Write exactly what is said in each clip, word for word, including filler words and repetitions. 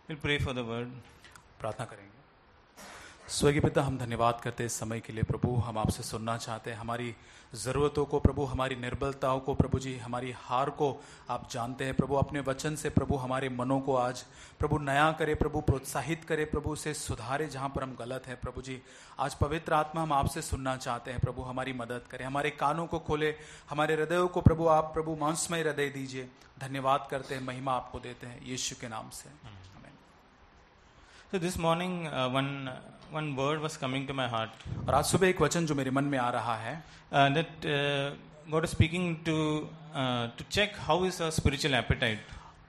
We'll pray for the word. प्रार्थना करेंगे। स्वर्गीय पिता, हम धन्यवाद करते हैं इस समय के लिए प्रभु। हम आपसे सुनना चाहते हैं हमारी ज़रूरतों को प्रभु, हमारी निर्बलताओं को प्रभु जी, हमारी हार को आप जानते हैं प्रभु। अपने वचन से प्रभु हमारे मनों को आज प्रभु नया करे प्रभु, प्रोत्साहित करे प्रभु, उसे सुधारे जहाँ पर हम गलत हैं प्रभु जी। आज पवित्र आत्मा हम आपसे सुनना चाहते हैं प्रभु, हमारी मदद करें, हमारे कानों को खोले, हमारे हृदयों को प्रभु आप प्रभु मांसमय हृदय दीजिए। धन्यवाद करते हैं, महिमा आपको देते हैं यीशु के नाम से, आमीन। So this morning, uh, one one word was coming to my heart. और आज सुबह एक वचन जो मेरे मन में आ रहा है, Uh, that uh, God is speaking to uh, to check how is our spiritual appetite.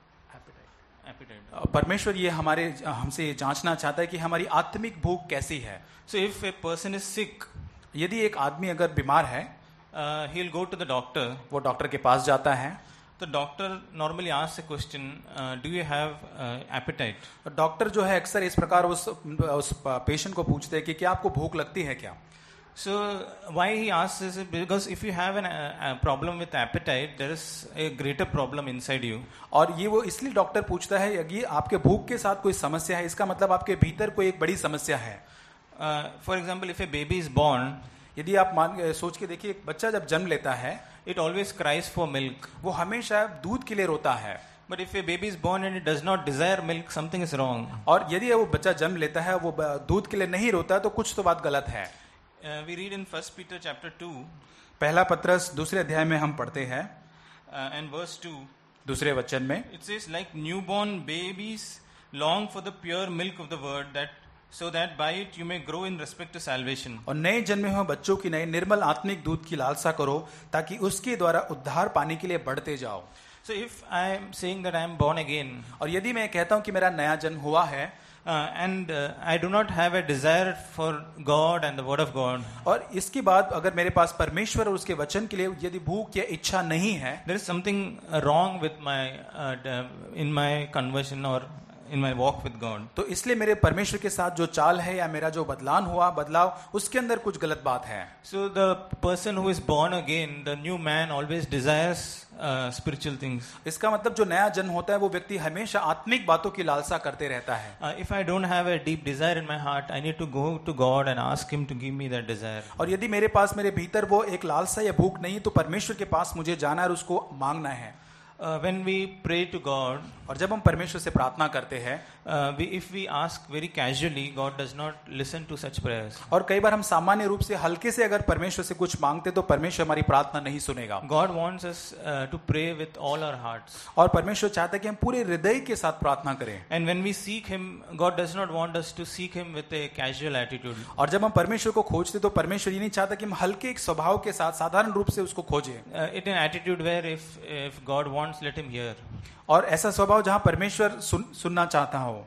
Appetite. परमेश्वर ये हमारे हमसे ये जांचना चाहता है कि हमारी आत्मिक भूख कैसी है। So if a person is sick, यदि एक आदमी अगर बीमार है, uh, he'll go to the doctor. वो डॉक्टर के पास जाता है, The doctor normally asks a question, uh, do you have uh, appetite? Doctor जो है अक्सर इस प्रकार उस उस पेशेंट को पूछते हैं कि क्या आपको भूख लगती है क्या। So why he asks is because if you have an, a, a problem with appetite, there is a greater problem inside you. और ये वो इसलिए डॉक्टर पूछता है, यदि आपके भूख के साथ कोई समस्या है, इसका मतलब आपके भीतर कोई एक बड़ी समस्या है। Uh, for example, if a baby is born, यदि आप मान सोच के देखिए, एक बच्चा जब जन्म लेता है, it always cries for milk. वो हमेशा दूध के लिए रोता है। But if a baby is born and it does not desire milk, something is wrong. और यदि वो बच्चा जन्म लेता है, वो दूध के लिए नहीं रोता, तो कुछ तो बात गलत है। Uh, we read in First Peter chapter two, पहला पत्रस दूसरे अध्याय में हम पढ़ते हैं, uh, and verse two. दूसरे वचन में It says, like newborn babies long for the pure milk of the word, that so that by it you may grow in respect to salvation. और नए जन्मे हुए बच्चों की नई निर्मल आत्मिक दूध की लालसा करो, ताकि उसके द्वारा उद्धार पाने के लिए बढ़ते जाओ। So if I am saying that I am born again, और यदि मैं कहता हूं कि मेरा नया जन्म हुआ है, uh, and uh, I do not have a desire for God and the word of God, और इसके बाद अगर मेरे पास परमेश्वर और उसके वचन के लिए यदि भूख या इच्छा नहीं है, there is something wrong with my uh, in my conversion or in my walk with God. तो इसलिए मेरे परमेश्वर के साथ जो चाल है या मेरा जो बदलाव हुआ बदलाव, उसके अंदर कुछ गलत बात है। So the person who is born again, the new man, always desires uh, spiritual things. इसका मतलब जो नया जन्म होता है, वो व्यक्ति हमेशा आत्मिक बातों की लालसा करते रहता है। Uh, if I don't have a deep desire in my heart, I need to go to God and ask Him to give me that desire. और यदि मेरे पास मेरे भीतर वो एक लालसा या भूख नहीं, तो परमेश्वर के पास मुझे जाना और उसको मांगना है। Uh, when we pray to God, और जब हम परमेश्वर से प्रार्थना करते हैं, uh, we, if we ask very casually, God does not listen to such prayers. और कई बार हम सामान्य रूप से हल्के से अगर परमेश्वर से कुछ मांगते, तो परमेश्वर हमारी प्रार्थना नहीं सुनेगा। God wants us uh, to pray with all our hearts. और परमेश्वर चाहता है कि हम पूरे हृदय के साथ प्रार्थना करें। And when we seek Him, God does not want us to seek Him with a casual attitude. और जब हम परमेश्वर को खोजते, तो परमेश्वर ये नहीं चाहता कि हम हल्के एक स्वभाव के साथ साधारण रूप से उसको खोजें। Uh, it an attitude where if if God wants, let Him hear. और ऐसा स्वभाव जहाँ परमेश्वर सुन, सुनना चाहता हो।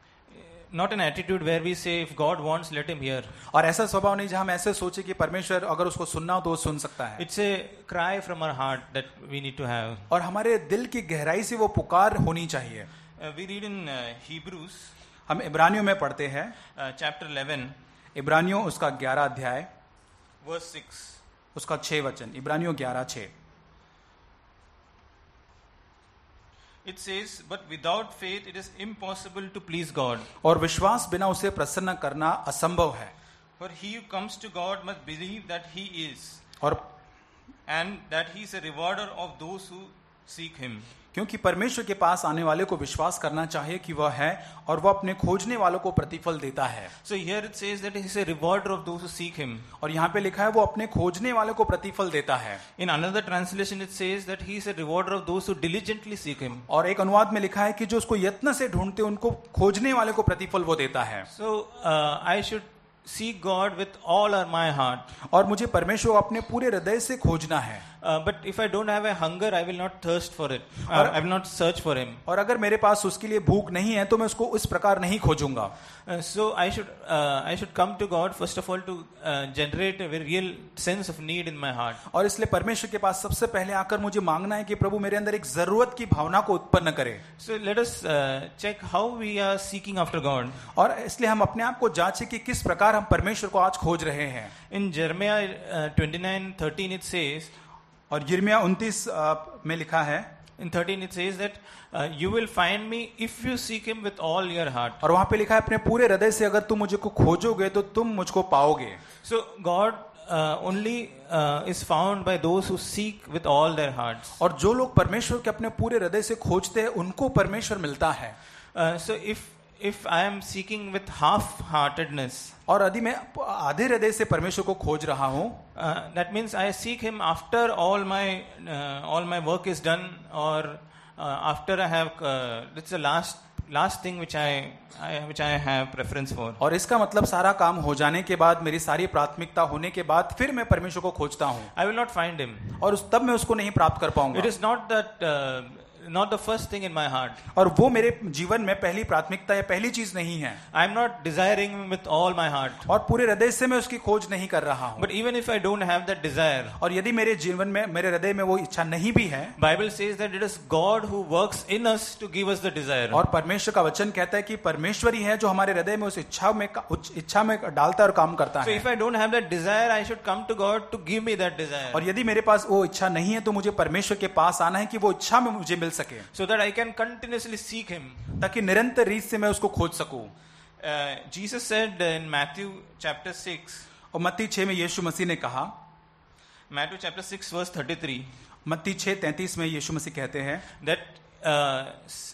Not an attitude where we say if God wants, let Him hear. और ऐसा स्वभाव नहीं जहाँ हम ऐसे सोचे कि परमेश्वर अगर उसको सुनना हो तो वो सुन सकता है। It's a cry from our heart that we need to have. और हमारे दिल की गहराई से वो पुकार होनी चाहिए। Uh, we read in uh, Hebrews, हम इब्रानियों में पढ़ते हैं, uh, chapter eleven, इब्रानियों उसका ग्यारह अध्याय, verse six. उसका छह वचन, इब्रानियों ग्यारह छह। It says, but without faith it is impossible to please God. और विश्वास बिना उसे प्रसन्न करना असंभव है। For he who comes to God must believe that He is, और and that He is a rewarder of those who seek Him. क्योंकि परमेश्वर के पास आने वाले को विश्वास करना चाहिए कि वह है, और वह अपने खोजने वालों को प्रतिफल देता है। So here it says that He is a rewarder of those who seek Him. और यहाँ पे लिखा है वो अपने खोजने वालों को प्रतिफल देता है। In another translation it says that He is a rewarder of those who diligently seek Him. और एक अनुवाद में लिखा है कि जो उसको यत्न से ढूंढते, उनको खोजने वाले को प्रतिफल वो देता है। So uh, I should seek God with all our my heart. और मुझे परमेश्वर को अपने पूरे हृदय से खोजना है। Uh, but if I don't have a hunger, I will not thirst for it. Uh, I will not search for Him. और अगर मेरे पास उसके लिए भूख नहीं है, तो मैं उसको इस प्रकार नहीं खोजूंगा। Uh, so I should uh, I should come to God first of all to uh, generate a very real sense of need in my heart. और इसलिए परमेश्वर के पास सबसे पहले आकर मुझे मांगना है कि प्रभु मेरे अंदर एक जरूरत की भावना को उत्पन्न करे। So let us uh, check how we are seeking after God. और इसलिए हम अपने आप को जांचें कि किस प्रकार हम परमेश्वर को आज खोज रहे हैं। In Jeremiah uh, twenty-nine thirteen it says, और यिर्मयाह उनतीस में लिखा है, in thirteen it says that uh, you will find me if you seek him with all your heart. और वहां पे लिखा है अपने पूरे हृदय से अगर तुम मुझे को खोजोगे तो तुम मुझको पाओगे. So God uh, only uh, is found by those who seek with all their hearts. और जो लोग परमेश्वर के अपने पूरे हृदय से खोजते हैं उनको परमेश्वर मिलता है. Uh, so if if I am seeking with half-heartedness, और यदि मैं आधे हृदय से परमेश्वर को खोज रहा हूँ, uh, that means I seek him after all my uh, all my work is done, or uh, after I have uh, it's the last last thing which I, I which I have preference for. और इसका मतलब सारा काम हो जाने के बाद, मेरी सारी प्राथमिकता होने के बाद फिर मैं परमेश्वर को खोजता हूँ. I will not find him. और उस तब मैं उसको नहीं प्राप्त कर पाऊंगा. It is not that uh, not the first thing in my heart. और वो मेरे जीवन में पहली प्राथमिकता या पहली चीज नहीं है. I am not desiring him with all my heart. और पूरे हृदय से मैं उसकी खोज नहीं कर रहा हूँ. But even if I don't have that desire, और यदि मेरे जीवन में, मेरे हृदय में वो इच्छा नहीं भी है, Bible says that it is God who works in us to give us the desire. और परमेश्वर का वचन कहता है कि परमेश्वर ही है जो हमारे हृदय में उस इच्छा में इच्छा में डालता है और काम करता है. So if I don't have that desire, I should come to God to give me that desire. और यदि मेरे पास वो इच्छा नहीं है तो मुझे परमेश्वर के पास आना है कि वो इच्छा में मुझे मिल सके. So that I can continuously seek him. ताकि निरंतर रीत से मैं उसको खोज सकूं. Uh, Jesus said in Matthew chapter six. और मत्ती छह में यीशु मसीह ने कहा, Matthew chapter six verse thirty-three. मत्ती छह तैंतीस में यीशु मसीह कहते हैं that uh,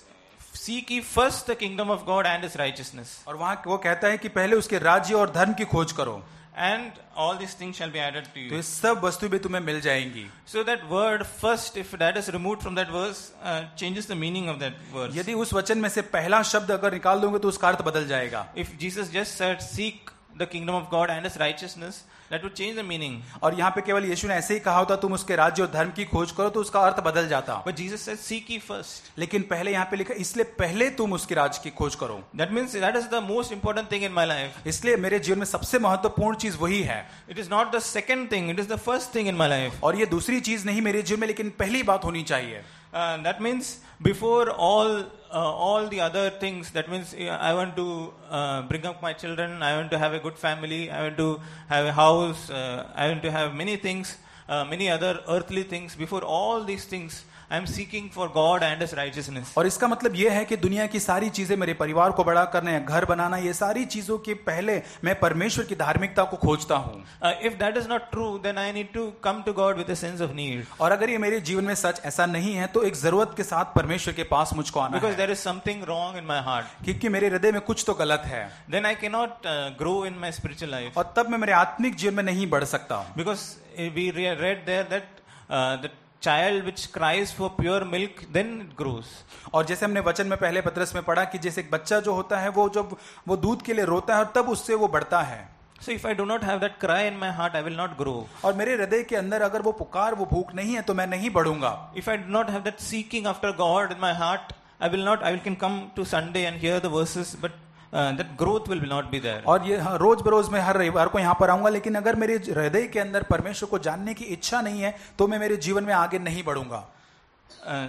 seek ye first the kingdom of God and his righteousness. और वहां वो कहता है कि पहले उसके राज्य और धर्म की खोज करो. And all these things shall be added to you. तो ये सब वस्तु भी तुम्हें मिल जाएंगी. So that word first, if that is removed from that verse, uh, changes the meaning of that verse. यदि उस वचन में से पहला शब्द अगर निकाल दोगे तो उसका अर्थ बदल जाएगा. If Jesus just said seek the kingdom of God and his righteousness, that would change the meaning. और यहाँ पे केवल यीशु ने ऐसे ही कहा होता तुम उसके राज्य और धर्म की खोज करो तो उसका अर्थ बदल जाता. But Jesus said seek ye first. लेकिन पहले यहाँ पे लिखा इसलिए पहले तुम उसके राज्य की खोज करो. That means that is the most important thing in my life. इसलिए मेरे जीवन में सबसे महत्वपूर्ण चीज वही है. It is not the second thing, it is the first thing in my life. और ये दूसरी चीज नहीं मेरे जीवन में, लेकिन पहली बात होनी चाहिए. Uh, that means before all uh, all the other things, that means uh, I want to uh, bring up my children, I want to have a good family, I want to have a house, uh, I want to have many things, uh, many other earthly things. Before all these things, I am seeking for God and his righteousness. और इसका मतलब यह है कि दुनिया की सारी चीजें, मेरे परिवार को बड़ा करना या घर बनाना, ये सारी चीजों के पहले मैं परमेश्वर की धार्मिकता को खोजता हूँ. Uh, if that is not true, then I need to come to God with a sense of need. और अगर ये मेरे जीवन में सच ऐसा नहीं है तो एक जरूरत के साथ परमेश्वर के पास मुझको आना Because है. there is something wrong in my heart. क्योंकि मेरे हृदय में कुछ तो गलत है. Then I cannot uh, grow in my spiritual life. और तब मैं मेरे आत्मिक जीवन में नहीं बढ़ सकता. Because we read there that uh, that child which cries for pure milk, then it grows. और जैसे हमने वचन में पहले पत्रस में पढ़ा कि जैसे एक बच्चा जो होता है वो जब वो दूध के लिए रोता है और तब उससे वो बढ़ता है. So if I do not have that cry in my heart, I will not grow. और मेरे हृदय के अंदर अगर वो पुकार, वो भूख नहीं है तो मैं नहीं बढ़ूंगा. If I do not have that seeking after God in my heart, I will not. I will can come to Sunday and hear the verses, but uh, that growth will not be there. और ये हाँ, रोज बरोज मैं हर रविवार को यहाँ पर आऊंगा, लेकिन अगर मेरे हृदय के अंदर परमेश्वर को जानने की इच्छा नहीं है तो मैं मेरे जीवन में आगे नहीं बढ़ूंगा. Uh,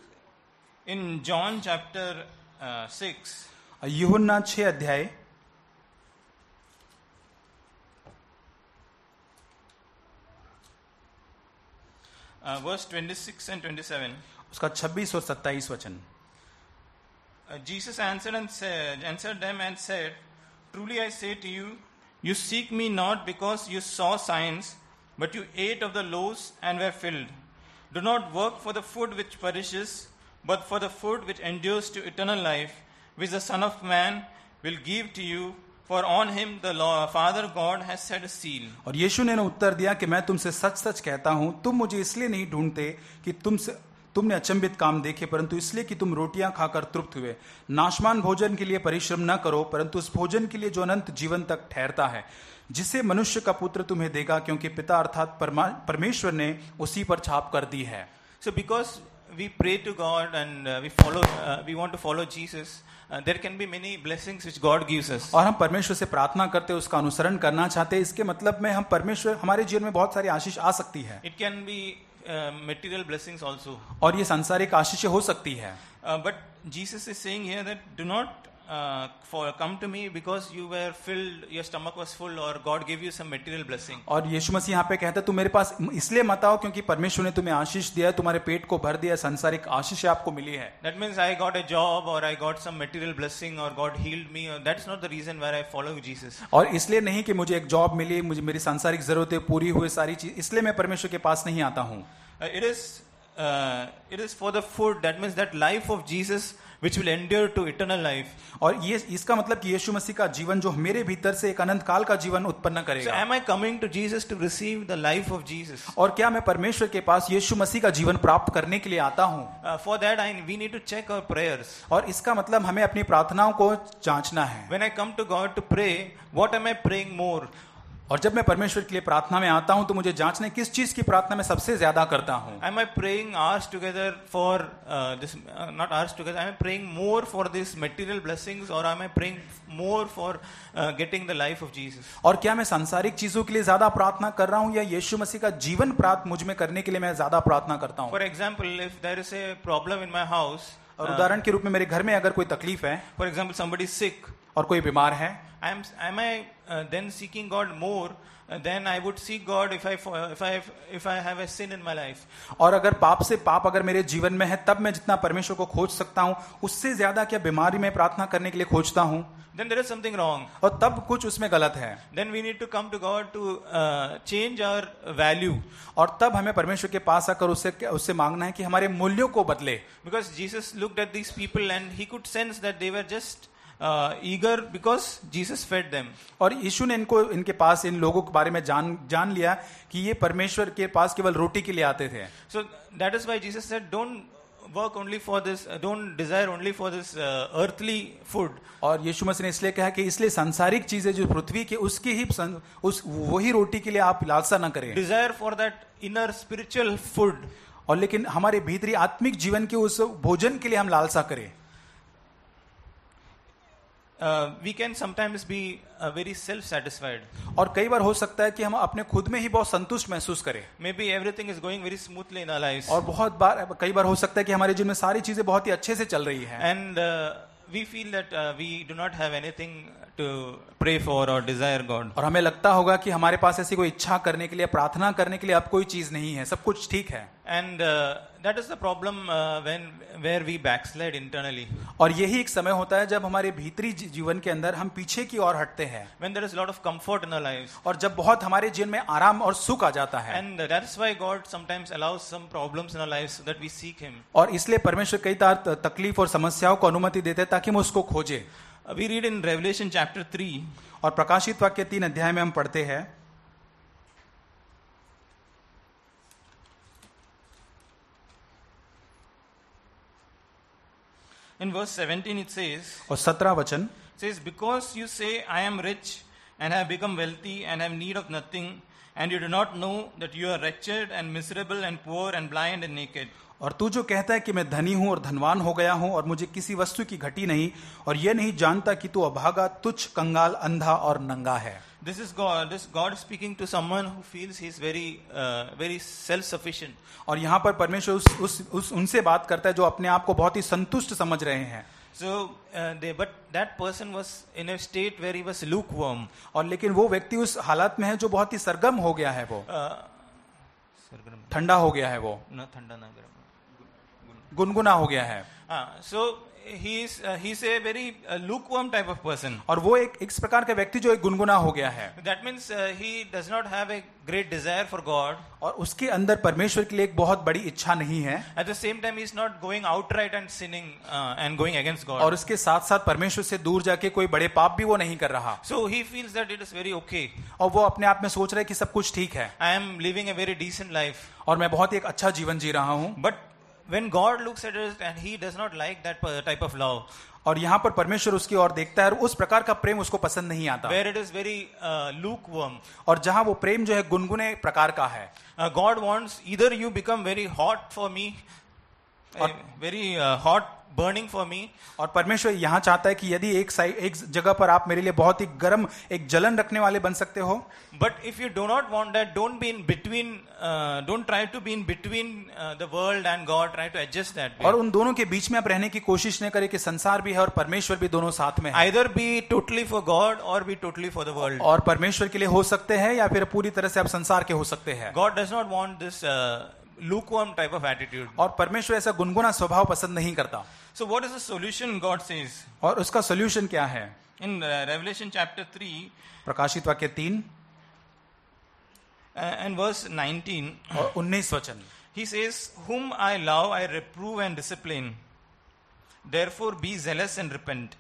in John chapter uh, six, यूहन्ना छह अध्याय uh, verse twenty-six and twenty-seven. उसका छब्बीस और सत्ताईस वचन. Uh, Jesus answered and said, answered them and said, truly I say to you, you seek me not because you saw signs, but you ate of the loaves and were filled. Do not work for the food which perishes, but for the food which endures to eternal life, which the Son of Man will give to you, for on him the Lord, Father God has set a seal. और यीशु ने उत्तर दिया कि मैं तुमसे सच सच कहता हूं, तुम मुझे इसलिए नहीं ढूंढते कि तुमसे तुमने अचंभित काम देखे, परंतु इसलिए कि तुम रोटियां खाकर तृप्त हुए. नाशमान भोजन के लिए परिश्रम न करो, परंतु उस भोजन के लिए जो अनंत जीवन तक ठहरता है, जिसे मनुष्य का पुत्र तुम्हें देगा, क्योंकि पिता अर्थात परमेश्वर ने उसी पर छाप कर दी है. So because we pray to God and uh, we follow, uh, we want to follow Jesus, uh, there can be many blessings which God gives us. और हम परमेश्वर से प्रार्थना करते हैं, उसका अनुसरण करना चाहते हैं, इसके मतलब में हम परमेश्वर, हमारे जीवन में बहुत सारी आशीष आ सकती है. It can be uh, material blessings also. और ये सांसारिक आशीष हो सकती है. Uh, but Jesus is saying here that do not uh, for come to me because you were filled, your stomach was full, or God gave you some material blessing. और यीशु मसीह यहाँ पे कहता है तुम मेरे पास इसलिए मत आओ क्योंकि परमेश्वर ने तुम्हें आशीष दिया है, तुम्हारे पेट को भर दिया, सांसारिक आशीष आपको मिली है. That means I got a job or I got some material blessing or God healed me. Or that's not the reason why I follow Jesus. और इसलिए नहीं कि मुझे एक जॉब मिली, मुझे मेरी सांसारिक जरूरतें पूरी हुई, सारी चीज, इसलिए मैं परमेश्वर के पास नहीं आता हूँ. Uh, it is uh, it is for the food. That means that life of Jesus which will endure to eternal life. और ये इसका मतलब कि यीशु मसीह का जीवन जो मेरे भीतर से एक अनंत काल का जीवन उत्पन्न So करेगा. am I coming to Jesus to receive the life of Jesus? और क्या मैं परमेश्वर के पास यीशु मसीह का जीवन प्राप्त करने के लिए आता हूँ? Uh, for that I we need to check our prayers. और इसका मतलब हमें अपनी प्रार्थनाओं को जांचना है. When I come to God to pray, what am I praying more? और जब मैं परमेश्वर के लिए प्रार्थना में आता हूं तो मुझे जांचने किस चीज की प्रार्थना मैं सबसे ज्यादा करता हूं. Am I praying hours together for uh, this uh, not hours together, am I praying more for these material blessings or am I praying more for uh, getting the life of Jesus? और क्या मैं सांसारिक चीजों के लिए ज्यादा प्रार्थना कर रहा हूं या यीशु मसीह का जीवन प्राप्त मुझ में करने के लिए मैं ज्यादा प्रार्थना करता हूं. For example, if there is a problem in my house, और उदाहरण के रूप में मेरे घर में अगर कोई तकलीफ है, for example somebody is sick, और कोई बीमार है, am am I uh, then seeking God more uh, than I would seek God if I if I if I have a sin in my life? और अगर पाप से पाप अगर मेरे जीवन में है तब मैं जितना परमेश्वर को खोज सकता हूं उससे ज्यादा क्या बीमारी में प्रार्थना करने के लिए खोजता हूं? Then there is something wrong. और तब कुछ उसमें गलत है. Then we need to come to God to uh, change our value. और तब हमें परमेश्वर के पास आकर उससे उससे मांगना है कि हमारे मूल्यों को बदले. Because Jesus looked at these people and he could sense that they were just uh, eager because Jesus fed them. और यीशु ने इनको इनके पास इन लोगों के बारे में जान जान लिया कि ये परमेश्वर के पास केवल रोटी के लिए आते थे. So that is why Jesus said, don't work only for this, uh, don't desire only for this uh, earthly food. और यीशु मसीह ने इसलिए कहा कि इसलिए सांसारिक चीजें जो पृथ्वी के उसकी ही सन, उस वही रोटी के लिए आप लालसा न करें. Desire for that inner spiritual food. और लेकिन हमारे भीतरी आत्मिक जीवन के उस भोजन के लिए हम लालसा करें. Uh, we can sometimes be uh, very self-satisfied. और कई बार हो सकता है कि हम अपने खुद में ही बहुत संतुष्ट महसूस करें. Maybe everything is going very smoothly in our lives. और बहुत बार कई बार हो सकता है कि हमारे जीवन में सारी चीजें बहुत ही अच्छे से चल रही हैं. And uh, we feel that uh, we do not have anything to pray for or desire God. और हमें लगता होगा कि हमारे पास ऐसी कोई इच्छा करने के लिए, प्रार्थना करने के लिए अब कोई चीज नहीं है, सब कुछ ठीक है. And uh, that is the problem uh, when where we backslide internally. और यही एक समय होता है जब हमारे भीतरी जीवन के अंदर हम पीछे की ओर हटते हैं. When there is a lot of comfort in our lives. और जब बहुत हमारे जीवन में आराम और सुख आ जाता है. And uh, that's why God sometimes allows some problems in our lives so that we seek Him. और इसलिए परमेश्वर कई बार तकलीफ और समस्याओं को अनुमति देते हैं ताकि हम उसको खोजें. Uh, we read in Revelation chapter three. और प्रकाशित वाक्य तीन अध्याय में हम पढ़ते हैं. In verse seventeen it says, और सत्रह वचन says, because you say I am rich and have become wealthy and have need of nothing, and you do not know that you are wretched and miserable and poor and blind and naked. और तू जो कहता है कि मैं धनी हूं और धनवान हो गया हूं और मुझे किसी वस्तु की घटी नहीं, और यह नहीं जानता कि तू अभागा, तुच्छ, कंगाल, अंधा और नंगा है. This is God. This God is speaking to someone who feels he is very, uh, very self-sufficient. और यहाँ पर परमेश्वर उस, उस, उस उनसे बात करता है जो अपने आप को बहुत ही संतुष्ट समझ रहे हैं. So, uh, they, but that person was in a state where he was lukewarm. और लेकिन वो व्यक्ति उस हालत में है जो बहुत ही सरगम हो गया है, वो Uh, ठंडा हो गया है, वो ना ठंडा ना गर्म. गुनगुना हो गया है. Uh, so he is uh, he's a very uh, lukewarm type of person. और वो एक इस प्रकार का व्यक्ति जो एक गुनगुना हो गया है. That means uh, he does not have a great desire for God. और उसके अंदर परमेश्वर के लिए एक बहुत बड़ी इच्छा नहीं है. At the same time, he is not going outright and sinning uh, and going against God. और उसके साथ साथ परमेश्वर से दूर जाके कोई बड़े पाप भी वो नहीं कर रहा. So he feels that it is very okay. और वो अपने आप में सोच रहा है कि सब कुछ ठीक है. I am living a very decent life. और मैं बहुत ही एक अच्छा जीवन जी रहा हूँ. But when God looks at it and he does not like that type of love. और यहाँ पर परमेश्वर उसकी ओर देखता है और उस प्रकार का प्रेम उसको पसंद नहीं आता. Where it is very uh, lukewarm. और जहाँ वो प्रेम जो है गुनगुने प्रकार का है. Uh, God wants either you become very hot for me. a very uh, hot burning for me. और परमेश्वर यहाँ चाहता है कि यदि एक साइड एक जगह पर आप मेरे लिए बहुत ही गर्म एक जलन रखने वाले बन सकते हो, But if you do not want that, don't be in between, uh, don't try to be in between uh, the world and God, try to adjust that. और उन दोनों के बीच में आप रहने की कोशिश न करें कि संसार भी है और परमेश्वर भी दोनों साथ में है. Either be totally for God or be totally for the world. और परमेश्वर के लिए हो सकते हैं या फिर पूरी तरह से आप संसार के हो सकते हैं. God does not want this uh, lukewarm type of attitude. और परमेश्वर ऐसा गुनगुना स्वभाव पसंद नहीं करता. So what is the solution God says? और उसका सोल्यूशन क्या है? In uh, Revelation chapter three, प्रकाशित वाक्य तीन uh, and verse nineteen, और उन्नीस वचन. he says, whom I love I reprove and discipline. Therefore be zealous and repent.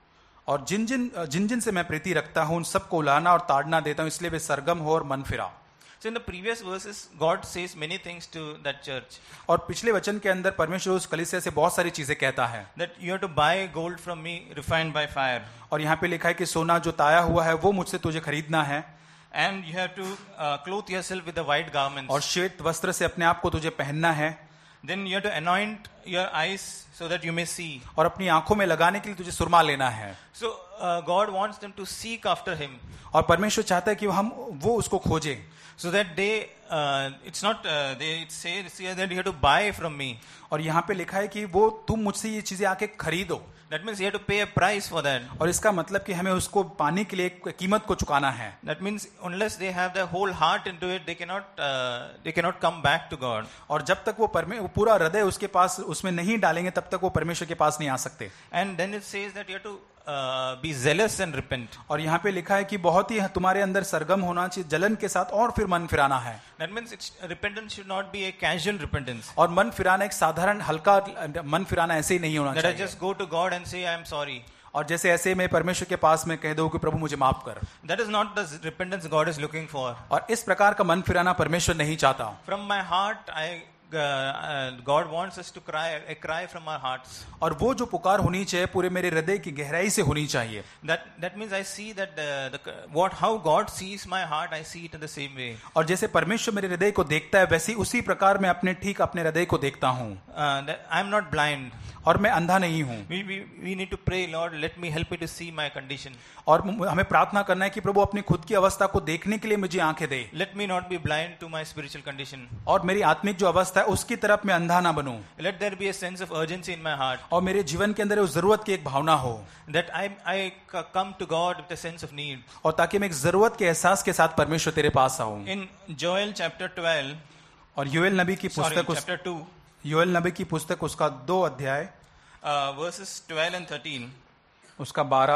और जिन जिन जिन जिन से मैं प्रीति रखता हूं उन सबको उलाना और ताड़ना देता हूं, इसलिए वे सरगम हो और मन फिरा. So in the previous verses, God says many things to that church. और पिछले वचन के अंदर परमेश्वर उस कलीसिया से बहुत सारी चीजें कहता है. That you have to buy gold from me refined by fire. और यहाँ पे लिखा है कि सोना जो ताया हुआ है वो मुझसे तुझे खरीदना है. And you have to uh, clothe yourself with the white garments. और श्वेत वस्त्र से अपने आप को तुझे पहनना है. Then you have to anoint your eyes so that you may see. और अपनी आंखों में लगाने के लिए तुझे सुरमा लेना है. So uh, God wants them to seek after Him. और परमेश्वर चाहता है कि हम वो उसको खोजें. So that they, uh, it's not, uh, they it says here that you have to buy from me. और यहाँ पे लिखा है कि वो तुम मुझसे ये चीजें आके खरीदो. That means you have to pay a price for that. और इसका मतलब कि हमें उसको पाने के लिए एक कीमत को चुकाना है. That means unless they have their whole heart into it, they cannot, uh, they cannot come back to God. और जब तक वो परमे वो पूरा हृदय उसके पास उसमें नहीं डालेंगे तब तक वो परमेश्वर के पास नहीं आ सकते. And then it says that you have to uh, be zealous and repent. और यहाँ पे लिखा है कि बहुत ही तुम्हारे अंदर सरगम होना चाहिए, जलन के साथ, और फिर मन फिराना है. That means it's, repentance should not be a casual repentance. और मन फिराना एक साधारण हल्का मन फिराना ऐसे ही नहीं होना That I चाहिए. just go to God and say I am sorry. और जैसे ऐसे में परमेश्वर के पास में कह दो कि प्रभु मुझे माफ कर. That is not the repentance God is looking for. और इस प्रकार का मन फिराना परमेश्वर नहीं चाहता. From my heart, I uh, uh, God wants us to cry a cry from our hearts. और वो जो पुकार होनी चाहिए पूरे मेरे हृदय की गहराई से होनी चाहिए. That that means I see that the, the what how God sees my heart, I see it in the same way. और जैसे परमेश्वर मेरे हृदय को देखता है वैसे उसी प्रकार मैं अपने ठीक अपने हृदय को देखता हूँ. Uh, that I am not blind. और मैं अंधा नहीं हूँ. We, we we need to pray, Lord, let me help me to see my condition. और हमें प्रार्थना करना है कि प्रभु अपनी खुद की अवस्था को देखने के लिए मुझे आंखें दे. Let me not be blind to my spiritual condition. और मेरी आत्मिक जो अवस्था है उसकी तरफ मैं अंधा ना बनूं. Let there be a sense of urgency in my heart. और मेरे जीवन के अंदर उस जरूरत की एक भावना हो. That I I come to God with a sense of need. और ताकि मैं एक जरूरत के एहसास के साथ परमेश्वर तेरे पास आऊं. In Joel chapter twelve. और योएल नबी की Sorry, पुस्तक chapter two. योएल नबी की पुस्तक उसका दो अध्याय Uh, verses twelve and thirteen. उसका बारह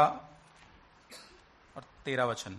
और तेरह वचन.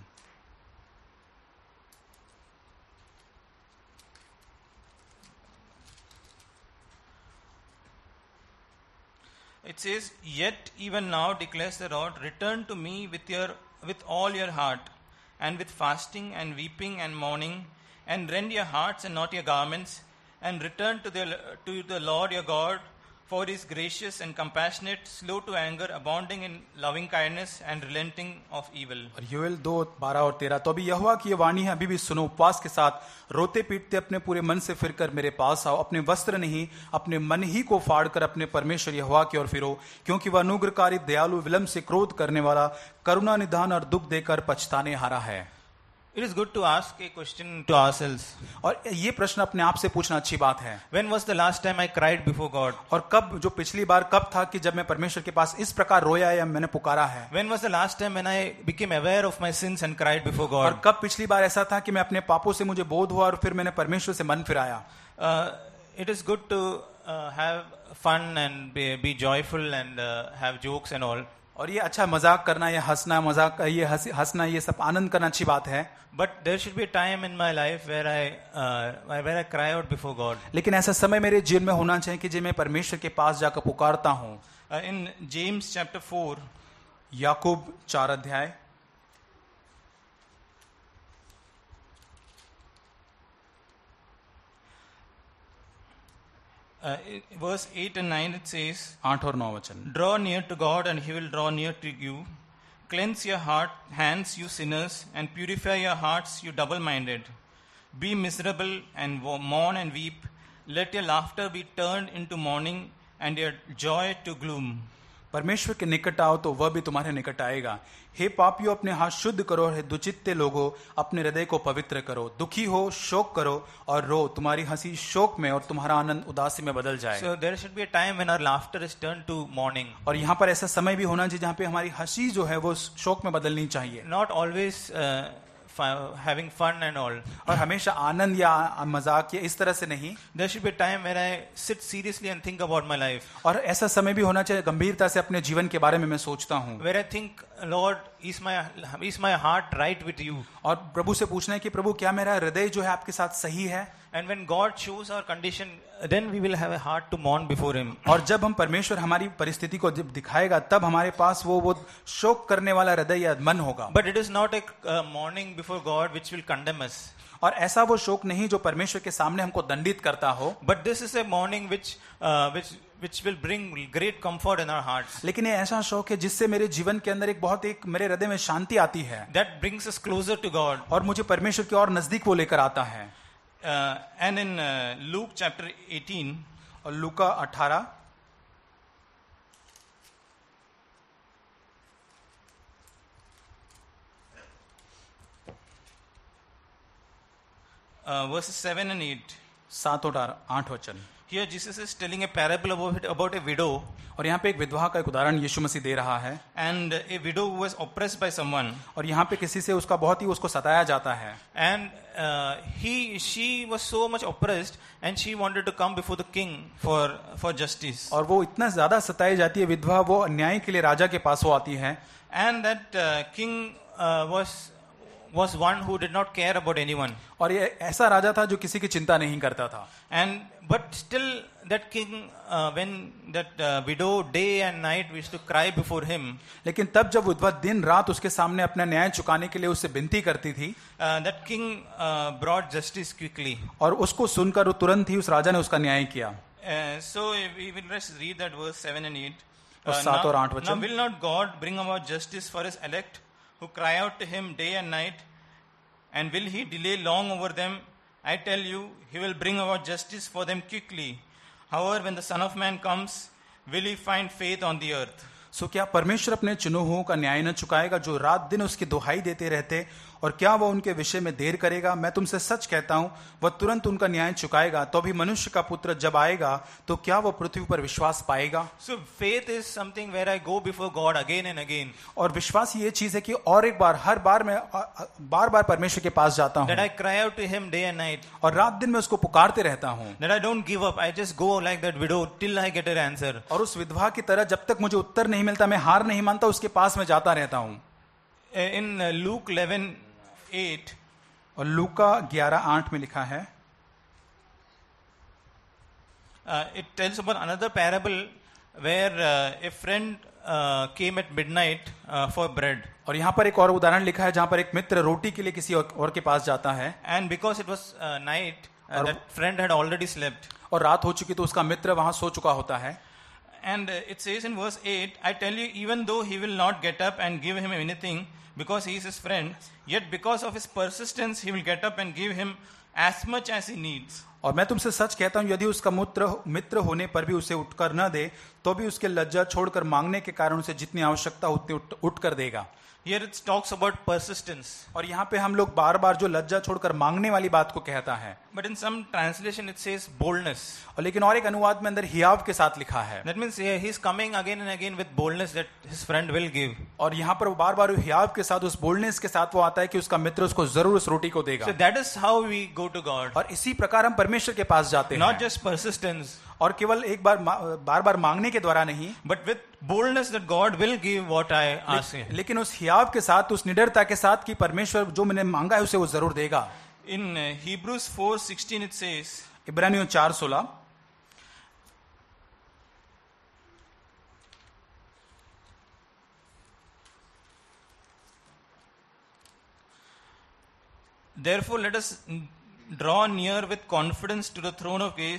It says, yet even now declares the Lord, return to me with your with all your heart, and with fasting and weeping and mourning, and rend your hearts and not your garments, and return to the to the Lord your God. For he is gracious and compassionate, slow to anger, abounding in loving kindness and relenting of evil. और योएल दो बारह और तेरह. तो अभी यहोवा की ये वाणी है, अभी भी सुनो, उपवास के साथ रोते पीटते अपने पूरे मन से फिरकर मेरे पास आओ. अपने वस्त्र नहीं अपने मन ही को फाड़ कर अपने परमेश्वर यहोवा की ओर फिरो, क्योंकि वह अनुग्रहकारी दयालु, विलंब से क्रोध करने वाला, करुणा निधान और दुख देकर पछताने हारा है. It is good to ask a question to ourselves. और ये प्रश्न अपने आप से पूछना अच्छी बात है. When was the last time I cried before God? और कब, जो पिछली बार कब था कि जब मैं परमेश्वर के पास इस प्रकार रोया या मैंने पुकारा है. When was the last time when I became aware of my sins and cried before God? और कब पिछली बार ऐसा था कि मैं अपने पापों से मुझे बोध हुआ और फिर मैंने परमेश्वर से मन फिराया. Uh, it is good to uh, have fun and be, be joyful and uh, have jokes and all. और ये अच्छा मजाक करना, ये हंसना मजाक ये हंसना ये सब आनंद करना अच्छी बात है. But there should be a time in my life where I uh, where I cry out before God. लेकिन ऐसा समय मेरे जीवन में होना चाहिए कि जब मैं परमेश्वर के पास जाकर पुकारता हूँ. Uh, in James chapter four, याकूब चार अध्याय uh, verse eight and nine, it says, आठ और नौ वचन. draw near to God and he will draw near to you. Cleanse your heart, hands, you sinners, and purify your hearts, you double-minded. Be miserable and mourn and weep. let your laughter be turned into mourning and your joy to gloom. परमेश्वर के निकट आओ तो वह भी तुम्हारे निकट आएगा। हे पापियों, अपने हाथ शुद्ध करो, हे दुचित्ते लोगों, अपने हृदय को पवित्र करो। दुखी हो, शोक करो और रो, तुम्हारी हंसी शोक में और तुम्हारा आनंद उदासी में बदल जाए। So there should be a time when our laughter is turned to mourning. और यहाँ पर ऐसा समय भी होना चाहिए जहाँ पे हमारी हंसी जो है वो शोक में बदलनी चाहिए। Not always uh, having fun and all. और हमेशा आनंद या मजाक या इस तरह से नहीं। There should be a time when I sit seriously and think about my life. और ऐसा समय भी होना चाहिए गंभीरता से अपने जीवन के बारे में मैं सोचता हूँ। Where I think, Lord, is my is my heart right with you? और प्रभु से पूछना है कि प्रभु क्या मेरा हृदय जो है आपके साथ सही है? And when God shows our condition, then we will have a heart to mourn before Him. और जब हम परमेश्वर हमारी परिस्थिति को जब दिखाएगा तब हमारे पास वो वो शोक करने वाला हृदय या मन होगा। But it is not a uh, mourning before God which will condemn us. और ऐसा वो शोक नहीं जो परमेश्वर के सामने हमको दंडित करता हो। But this is a mourning which uh, which which will bring great comfort in our hearts. लेकिन ये ऐसा शोक है जिससे मेरे जीवन के अंदर एक बहुत एक मेरे हृदय में शांति आती है। That brings us closer to God. और मुझे परमेश्वर की और नजदीक वो लेकर आता है। Uh, and in uh, Luke chapter eighteen, और लूका अठारह uh, verses seven and eight. सात और आठ वचन। Here Jesus is telling a parable about, about a widow. और यहाँ पे एक विधवा का एक उदाहरण यीशु मसीह दे रहा है। And a widow who was oppressed by someone. और यहाँ पे किसी से उसका बहुत ही उसको सताया जाता है। And uh, he she was so much oppressed and she wanted to come before the king for for justice. और वो इतना ज्यादा सताई जाती है विधवा, वो न्याय के लिए राजा के पास वो आती है। And that uh, king uh, was was one who did not care about anyone. और ये ऐसा राजा था जो किसी की चिंता नहीं करता था। And but still that king uh, when that uh, widow day and night used to cry before him. लेकिन तब जब विधवा दिन रात उसके सामने अपना न्याय चुकाने के लिए उससे विनती करती थी, uh, that king uh, brought justice quickly. और उसको सुनकर वो तुरंत ही उस राजा ने उसका न्याय किया। Uh, so we will just read that verse seven and eight. और Uh, सात और now, आठ now वचन। will not God bring about justice for his elect who cry out to him day and night? And will he delay long over them? I tell you, he will bring about justice for them quickly. However, when the Son of Man comes, will he find faith on the earth? सो क्या परमेश्वर अपने चुने हुओं का न्याय न चुकाएगा जो रात दिन उसकी दुहाई देते रहते, और क्या वह उनके विषय में देर करेगा? मैं तुमसे सच कहता हूं, वह तुरंत उनका न्याय चुकाएगा। तो भी मनुष्य का पुत्र जब आएगा तो क्या वह पृथ्वी पर विश्वास पाएगा? So faith is something where I go before God again and again. और विश्वास ये चीज है कि और एक बार हर बार मैं बार बार परमेश्वर के पास जाता That हूं I cry out to him day and night. और रात दिन मैं उसको पुकारते रहता हूं। That I don't give up. I just go like that widow till I get an answer. और उस विधवा की तरह जब तक मुझे उत्तर नहीं मिलता मैं हार नहीं मानता, उसके पास मैं जाता रहता हूं। In uh, Luke eleven eight, और लूका ग्यारह आठ में लिखा है, uh, it tells about another parable where uh, a friend uh, came at midnight uh, for bread. और यहाँ पर एक और उदाहरण लिखा है जहां पर एक मित्र रोटी के लिए किसी और के पास जाता है, And because it was uh, night, uh, that friend had already slept. और रात हो चुकी तो उसका मित्र वहां सो चुका होता है। And uh, it says in verse eight, I tell you, even though he will not get up and give him anything because he is his friend, yet because of his persistence he will get up and give him as much as he needs. और मैं तुमसे सच कहता हूं, यदि उसका मित्र मित्र होने पर भी उसे उठकर न दे तो भी उसके लज्जा छोड़कर मांगने के कारण उसे जितनी आवश्यकता उतनी उठ, उठ कर देगा। Here it talks about persistence. और यहाँ पे हम लोग बार बार जो लज्जा छोड़कर मांगने वाली बात को कहता है। But in some translation it says boldness. और लेकिन और एक अनुवाद में अंदर हियाव के साथ लिखा है। That means yeah, he's coming again and again with boldness that his friend will give. और यहाँ पर वो बार बार हियाव के साथ उस बोल्डनेस के साथ वो आता है कि उसका मित्र उसको जरूर उस रोटी को देगा। So that is how we go to God. और इसी प्रकार हम परमेश्वर के पास जाते हैं। Not just persistence, और केवल एक बार बार बार मांगने के द्वारा नहीं, but with boldness that God will give what I ask him. लेकिन उस हियाव के साथ, उस निडरता के साथ कि परमेश्वर जो मैंने मांगा है उसे वो जरूर देगा। In uh, Hebrews four sixteen it says, इब्रानियों चार सोलह, therefore let us draw near with confidence to the throne of grace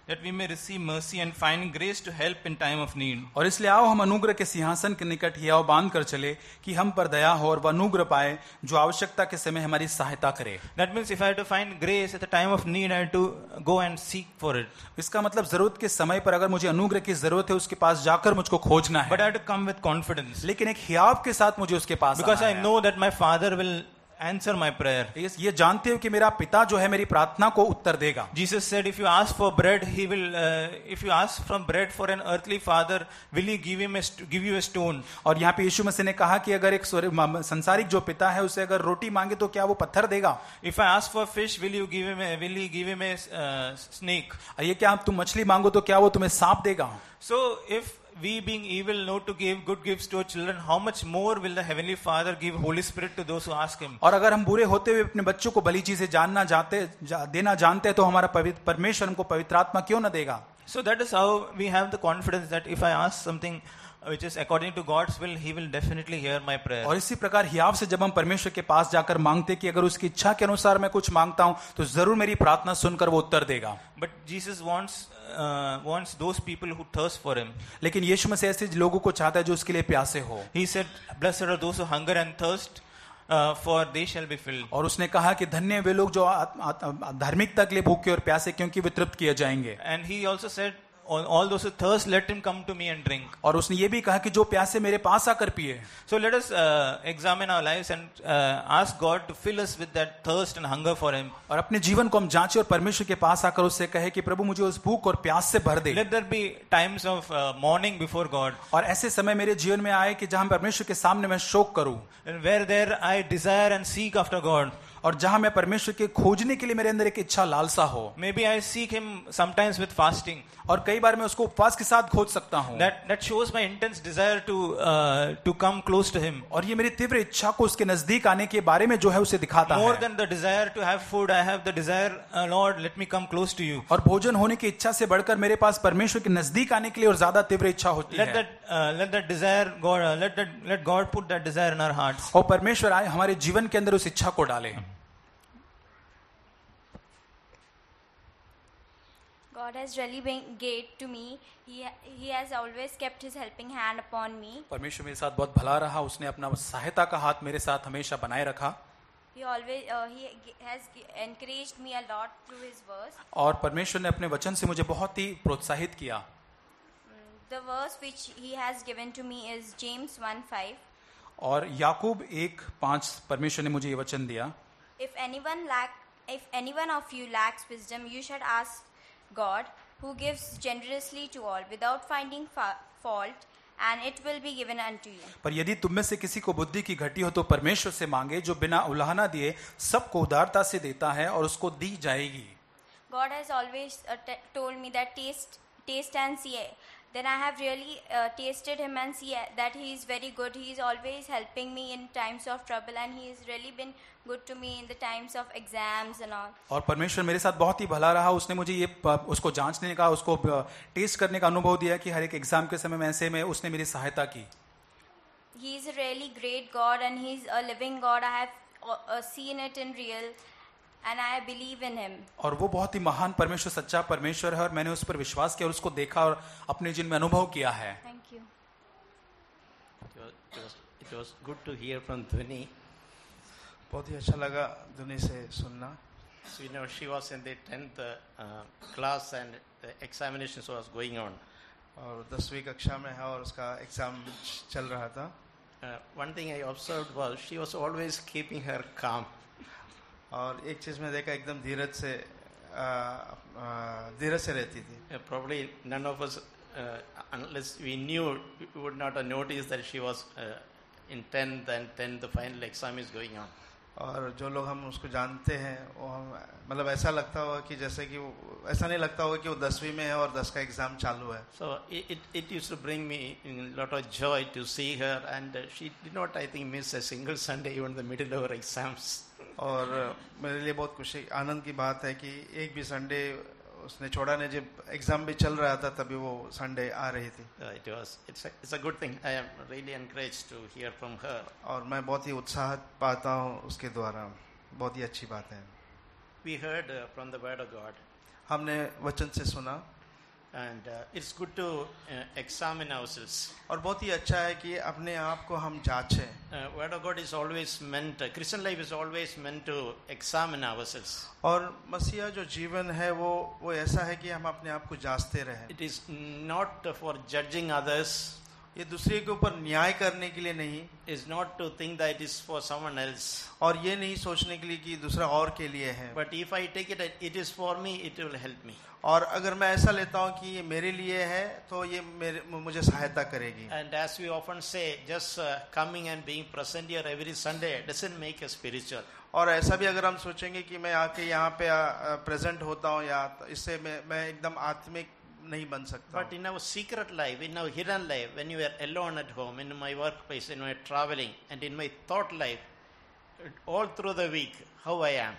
that we may receive mercy and find grace to help in time of need. और इसलिए आओ हम अनुग्रह के सिंहासन के निकट हियाव बांध कर चले कि हम पर दया हो और वह अनुग्रह पाए जो आवश्यकता के समय हमारी सहायता करे. That means if I have to find grace at the time of need, I have to go and seek for it. इसका मतलब जरूरत के समय पर अगर मुझे अनुग्रह की जरूरत है उसके पास जाकर मुझको खोजना है. But I have to come with confidence. लेकिन एक हियाव के साथ मुझे उसके पास Because आना I है. know that my Father will answer my prayer. ये ये जानते हो कि मेरा पिता जो है मेरी प्रार्थना को उत्तर देगा. Jesus said, if you ask for bread, he will. Uh, if you ask from bread for an earthly father, will he give him a st- give you a stone? और यहाँ पे यीशु मसीह ने कहा कि अगर एक स्वर- संसारिक जो पिता है उसे अगर रोटी मांगे तो क्या वो पत्थर देगा? If I ask for fish, will you give him? A, will he give him a uh, snake? ये क्या आप तुम मछली मांगो तो क्या वो तुम्हें सांप देगा? So if we being evil know to give good gifts to our children, how much more will the heavenly Father give Holy Spirit to those who ask him? और अगर हम बुरे होते हुए अपने बच्चों को भली चीजें जानना जानते जा, देना जानते हैं तो हमारा पवित्र परमेश्वर हमको पवित्र आत्मा क्यों न देगा? So that is how we have the confidence that if I ask something which is according to God's will, he will definitely hear my prayer. और इसी प्रकार हियाव से जब हम परमेश्वर के पास जाकर मांगते कि अगर उसकी इच्छा के अनुसार मैं कुछ मांगता हूं तो जरूर मेरी प्रार्थना सुनकर वो उत्तर देगा. But Jesus wants uh, wants those people who thirst for him. लेकिन यीशु मसीह ऐसे लोगों को चाहता है जो उसके लिए प्यासे हो. He said, "Blessed are those who hunger and thirst, uh, for they shall be filled." और उसने कहा कि धन्य वे लोग जो धार्मिकता के लिए भूखे और प्यासे क्योंकि वे तृप्त किए जाएंगे. And he also said, all, all those who thirst, let him come to me and drink. और उसने ये भी कहा कि जो प्यासे मेरे पास आकर पिए. So let us uh, examine our lives and uh, ask God to fill us with that thirst and hunger for him. और अपने जीवन को हम जांचें और परमेश्वर के पास आकर उससे कहे कि प्रभु मुझे उस भूख और प्यास से भर दे. Let there be times of uh, mourning before God. और ऐसे समय मेरे जीवन में आए कि जहां परमेश्वर के सामने मैं शोक करूं. And where there I desire and seek after God. और जहां मैं परमेश्वर के खोजने के लिए मेरे अंदर एक इच्छा लालसा हो. Maybe I seek him sometimes with fasting. और कई बार मैं उसको उपवास के साथ खोज सकता हूं. That that shows my intense desire to uh, to come close to him. और ये मेरी तीव्र इच्छा को उसके नजदीक आने के बारे में जो है उसे दिखाता More है. than the desire to have food, I have the desire, uh, Lord, let me come close to you. और भोजन होने की इच्छा से बढ़कर मेरे पास परमेश्वर के नजदीक आने के लिए और ज्यादा तीव्र इच्छा होती Let है. that uh, let that desire God uh, let that let God put that desire in our hearts. और परमेश्वर आए हमारे जीवन के अंदर उस इच्छा को डाले. God has really been great to me. He he has always kept his helping hand upon me. परमेश्वर मेरे साथ बहुत भला रहा. उसने अपना सहायता का हाथ मेरे साथ हमेशा बनाए रखा. He always uh, he has encouraged me a lot through his verse. और परमेश्वर ने अपने वचन से मुझे बहुत ही प्रोत्साहित किया. The verse which he has given to me is James one five. और याकूब एक पांच परमेश्वर ने मुझे ये वचन दिया. If anyone lack if anyone of you lacks wisdom, you should ask God, who gives generously to all without finding fa- fault, and it will be given unto you. पर यदि तुम में से किसी को बुद्धि की घटी हो तो परमेश्वर से मांगे जो बिना उलाहना दिए सबको उदारता से देता है और उसको दी जाएगी. God has always uh, t- told me that taste taste and see. Then I have really uh, tasted him and see that he is very good. He is always helping me in times of trouble, and he has really been good to me in the times of exams and all. और परमेश्वर मेरे साथ बहुत ही भला रहा. उसने मुझे ये उसको जांचने का उसको टेस्ट करने का अनुभव दिया कि हर एक एग्जाम के समय में ऐसे में उसने मेरी सहायता की. He is a really great God, and he is a living God. I have uh, seen it in real. And I believe in him. और वो बहुत ही महान परमेश्वर सच्चा परमेश्वर है और मैंने उस पर विश्वास किया और उसको देखा और अपने जीवन में अनुभव किया है. Thank you. It was, it was, it was good to hear from Dhwani. बहुत ही अच्छा लगा धुनी से सुनना. So, you know, she was in the tenth uh, class and the examinations was going on. और दसवीं कक्षा में है और उसका एग्जाम चल रहा था. Uh, one thing I observed was she was always keeping her calm. और एक चीज में देखा एकदम धीरज से धीरज से रहती थी. Uh, probably none of us, uh, unless we knew, we would not have noticed that she was uh, in tenth and then the final exam is going on. और जो लोग हम उसको जानते हैं वो हम मतलब ऐसा लगता होगा कि जैसे कि वो ऐसा नहीं लगता होगा कि वो दसवीं में है और दस का एग्जाम चालू है. So it, it, it used to bring me a lot of joy to see her, and uh, she did not, I think, miss a single Sunday even in the middle of her exams. और मेरे लिए बहुत खुशी आनंद की बात है कि एक भी संडे उसने छोड़ा नहीं. जब एग्जाम भी चल रहा था तभी वो संडे आ रही थी. Uh, it was it's a, it's a good thing. I am really encouraged to hear from her. और मैं बहुत ही उत्साह पाता हूँ उसके द्वारा. बहुत ही अच्छी बात है. We heard uh, from the word of God. हमने वचन से सुना. And uh, it's good to uh, examine ourselves. और बहुत ही अच्छा है कि अपने आप को हम जांचें. Uh, Word of God is always meant, uh, Christian life is always meant to examine ourselves. और मसीहा जो जीवन है वो वो ऐसा है कि हम अपने आप को जांचते रहें. It is not for judging others. ये दूसरे के ऊपर न्याय करने के लिए नहीं, Is not to think that it is for someone else. और ये नहीं सोचने के लिए कि दूसरा और के लिए है. But if I take it, it is for me, it will help me. और अगर मैं ऐसा लेता हूँ कि ये मेरे लिए है तो ये मेरे मुझे सहायता करेगी. And as we often say, just uh, coming and being present here every Sunday doesn't make us spiritual. और ऐसा भी अगर हम सोचेंगे कि मैं आके यहाँ पे प्रेजेंट होता हूँ या तो इससे मैं मैं एकदम आत्मिक नहीं बन सकता. But in our secret life, in our hidden life, when you are alone at home, in my workplace, in my traveling, and in my thought life, all through the week, how I am.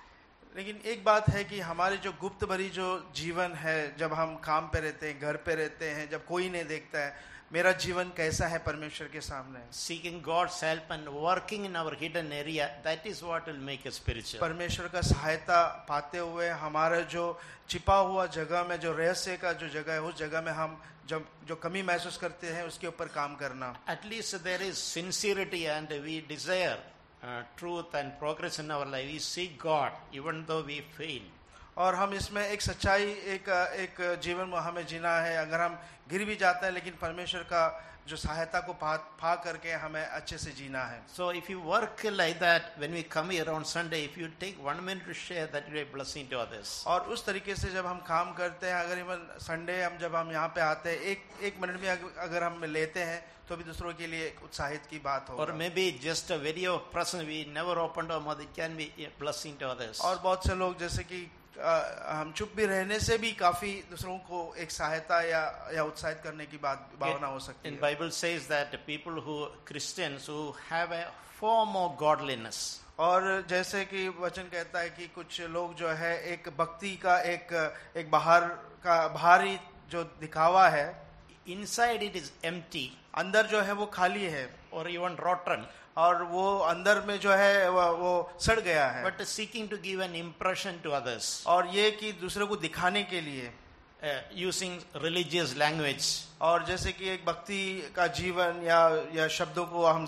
लेकिन एक बात है कि हमारी जो गुप्त भरी जो जीवन है, जब हम काम पे रहते हैं, घर पे रहते हैं, जब कोई नहीं देखता है, मेरा जीवन कैसा है परमेश्वर के सामने. Seeking God's help and working in our hidden area, that is what will make us spiritual. परमेश्वर का सहायता पाते हुए हमारा जो छिपा हुआ जगह में, जो रहस्य का जो जगह है, उस जगह में हम जब जो कमी महसूस करते हैं उसके ऊपर काम करना. At least there is sincerity and we desire uh, truth and progress in our life. We seek God even though we fail. और हम इसमें एक सच्चाई, एक एक जीवन में हमें जीना है. अगर हम गिर भी जाते हैं लेकिन परमेश्वर का जो सहायता को पा पा करके हमें अच्छे से जीना है. So if you work like that, when we come here on Sunday, if you take one minute to share, that will be a blessing to others. और उस तरीके से जब हम काम करते हैं, अगर इवन संडे हम जब हम यहाँ पे आते हैं, एक एक मिनट भी अगर हम लेते हैं तो भी दूसरों के लिए उत्साहित की बात होगा. Or maybe just a video of person we never opened our mouth, it can be a blessing to others. और बहुत से लोग जैसे कि आ, हम चुप भी रहने से भी काफी दूसरों को एक सहायता या या उत्साहित करने की बात भावना हो सकती In है. Bible says that people who Christians who have a form of godliness. और जैसे कि वचन कहता है कि कुछ लोग जो है एक भक्ति का एक एक बाहर का भारी जो दिखावा है, Inside it is empty अंदर जो है वो खाली है or even rotten. और वो अंदर में जो है वो, वो सड़ गया है. But seeking to give an impression to others. और ये कि दूसरे को दिखाने के लिए Uh, using religious language. और जैसे कि एक भक्ति का जीवन या या शब्दों को हम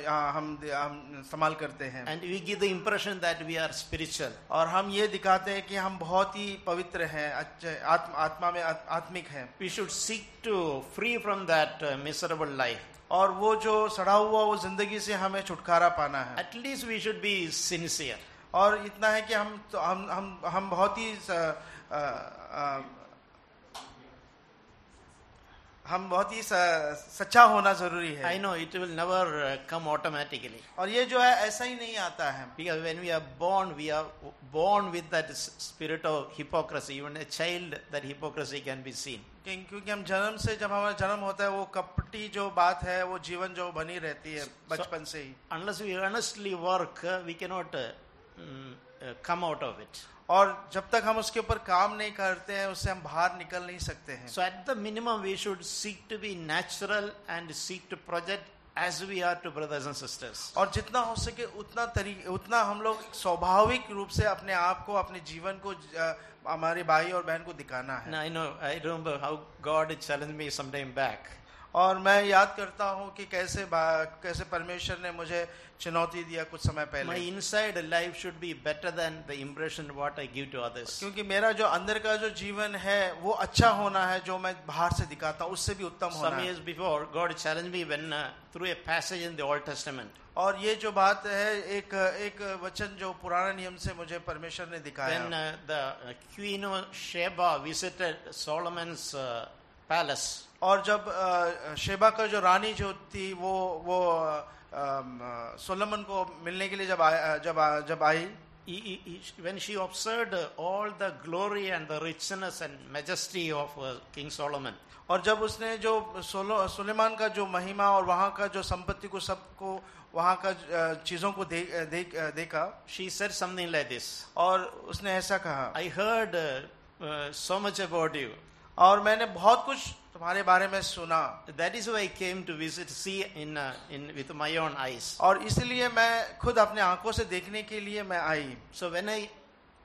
हम हम इस्तेमाल करते हैं. And we give the impression that we are spiritual. और हम ये दिखाते हैं कि हम बहुत ही पवित्र हैं, अच्छे आत्म आत्मा में आत्मिक हैं. We should seek to free from that uh, miserable life. और वो जो सड़ा हुआ वो जिंदगी से हमें छुटकारा पाना है. At least we should be sincere. और इतना है कि हम तो हम हम हम बहुत ही स, आ, आ, हम बहुत ही सच्चा होना जरूरी है. I know it will never uh, come automatically. और ये जो है ऐसा ही नहीं आता है. Because when we are born, we are born with that spirit of hypocrisy. Even a child, that hypocrisy can be seen. क्योंकि हम जन्म से जब हमारा जन्म होता है वो कपटी जो बात है वो जीवन जो बनी रहती है बचपन से ही. Unless we earnestly work, uh, we cannot uh, um, uh, come out of it. और जब तक हम उसके ऊपर काम नहीं करते हैं उससे हम बाहर निकल नहीं सकते हैं. So at the minimum, we should seek to be natural and seek to project as we are to brothers and sisters. और जितना हो सके उतना तरीके उतना हम लोग स्वाभाविक रूप से अपने आप को, अपने जीवन को हमारे भाई और बहन को दिखाना है. Now, I know, I remember how God challenged me some time back. और मैं याद करता हूँ कि कैसे कैसे परमेश्वर ने मुझे चुनौती दिया कुछ समय पहले. My inside life should be better than the impression what I give to others. क्योंकि मेरा जो अंदर का जो जीवन है वो अच्छा होना है, जो मैं बाहर से दिखाता हूँ उससे भी उत्तम होना Some है. years before, God challenged me when uh, through a passage in the Old Testament. और ये जो बात है एक एक वचन जो पुराने नियम से मुझे परमेश्वर ने दिखाया. When uh, the uh, Queen of Sheba visited Solomon's uh, palace. और जब शेबा का जो रानी जो थी वो वो सोलोमन को मिलने के लिए जब आ, जब आ, जब आई, he, he, he, when she observed all the glory and the richness and majesty of uh, King Solomon. और जब उसने जो सोलो सुलेमान का जो महिमा और वहाँ का जो संपत्ति को सबको वहाँ का चीजों को देख देख देखा, she said something like this. और उसने ऐसा कहा, I heard uh, uh, so much about you. और मैंने बहुत कुछ तुम्हारे बारे में सुना. That is why I came to visit, see in uh, in with my own eyes. और इसलिए मैं खुद अपने आंखों से देखने के लिए मैं आई. So when I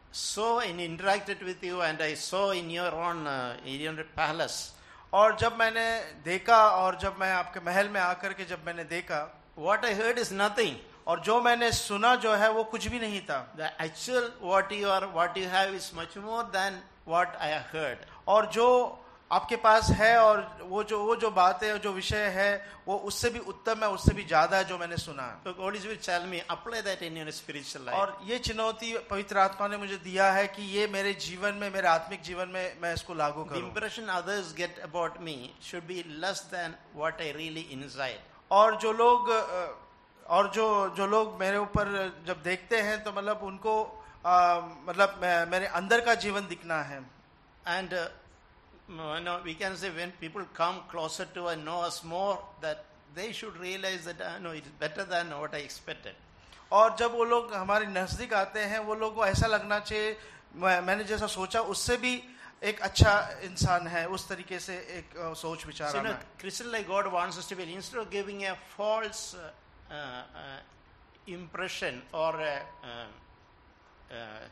saw and interacted with you, and I saw in your own uh, in your palace, और जब मैंने देखा और जब मैं आपके महल में आकर के जब मैंने देखा, what I heard is nothing. और जो मैंने सुना जो है वो कुछ भी नहीं था. The actual what you are, what you have is much more than what I have heard. और जो आपके पास है और वो जो वो जो बात है जो विषय है वो उससे भी उत्तम है, उससे भी ज्यादा है जो मैंने सुना. So God is will tell me apply that in your spiritual life. और ये चुनौती पवित्र आत्मा ने मुझे दिया है कि ये मेरे जीवन में, मेरे आत्मिक जीवन में मैं इसको लागू The करूं. impression others get about me should be less than what I really inside. और जो लोग और जो जो लोग मेरे ऊपर जब देखते हैं तो मतलब उनको आ, मतलब मेरे अंदर का जीवन दिखना है. And uh, you know, we can say when people come closer to and know us more, that they should realize that uh, no, it is better than what I expected. और जब वो लोग हमारे नजदीक आते हैं वो लोग को ऐसा लगना चाहिए मैं, मैंने जैसा सोचा उससे भी एक अच्छा इंसान है, उस तरीके से एक uh, सोच विचार So, you आना know, है. Christian like God wants us to be, instead of giving a false uh, uh, impression or a, uh,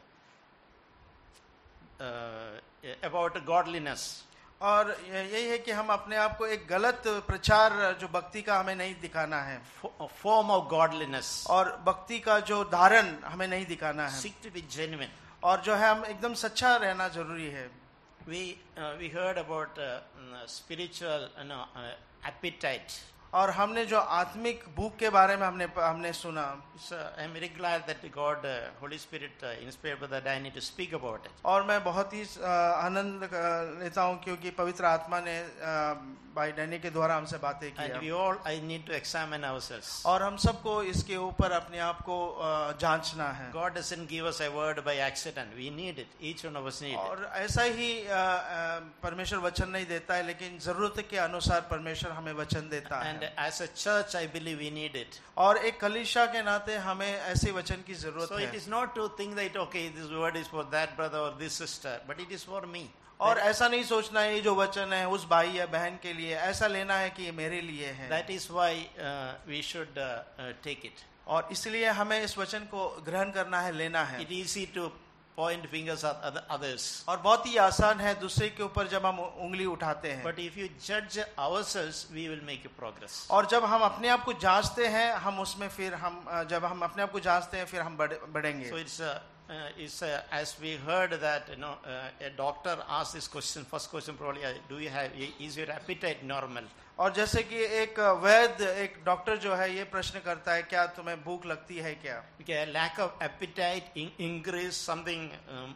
uh, uh, about godliness. और यही है कि हम अपने आप को एक गलत प्रचार जो भक्ति का हमें नहीं दिखाना है, A form of godliness. और भक्ति का जो धारण हमें नहीं दिखाना है, Seek to be genuine. और जो है हम एकदम सच्चा रहना जरूरी है. We uh, we heard about uh, spiritual you know, uh, appetite. और हमने जो आत्मिक भूख के बारे में हमने हमने सुना. So I'm very glad that God, uh, Holy Spirit, uh, inspired Brother Danny to speak about it. और मैं बहुत ही आनंद लेता हूँ क्योंकि पवित्र आत्मा ने भाई डैनी के द्वारा हमसे बातें की. And we all, I need to examine ourselves. और हम सबको इसके ऊपर अपने आप को जांचना है. God doesn't give us a word by accident. We need it. Each one of us need it. और ऐसा ही परमेश्वर वचन नहीं देता है, लेकिन जरूरत के अनुसार परमेश्वर हमें वचन देता है. And as a church, I believe we need it. और एक कलीसिया के नाते हमें ऐसे वचन की जरूरत So है. it is not to think that, okay, this word is for that brother or this sister, but it is for me. और ऐसा नहीं सोचना है ये जो वचन है उस भाई या बहन के लिए, ऐसा लेना है कि ये मेरे लिए है. That is why uh, we should uh, uh, take it. और इसलिए हमें इस वचन को ग्रहण करना है, लेना है. It is easy to point fingers at other- others. और बहुत ही आसान है दूसरे के ऊपर जब हम उंगली उठाते हैं. But if you judge ourselves, we will make a progress. और जब हम अपने आप को जांचते हैं, हम उसमें फिर हम जब हम अपने आप को जांचते हैं फिर हम बढ़- बढ़ेंगे. So it's uh, uh, it's uh, as we heard that you know uh, a doctor asked this question. First question probably, uh, do you have is your appetite normal? और जैसे कि एक वैद्य, एक डॉक्टर जो है ये प्रश्न करता है, क्या तुम्हें भूख लगती है क्या? Okay, a lack of appetite in, increase something um,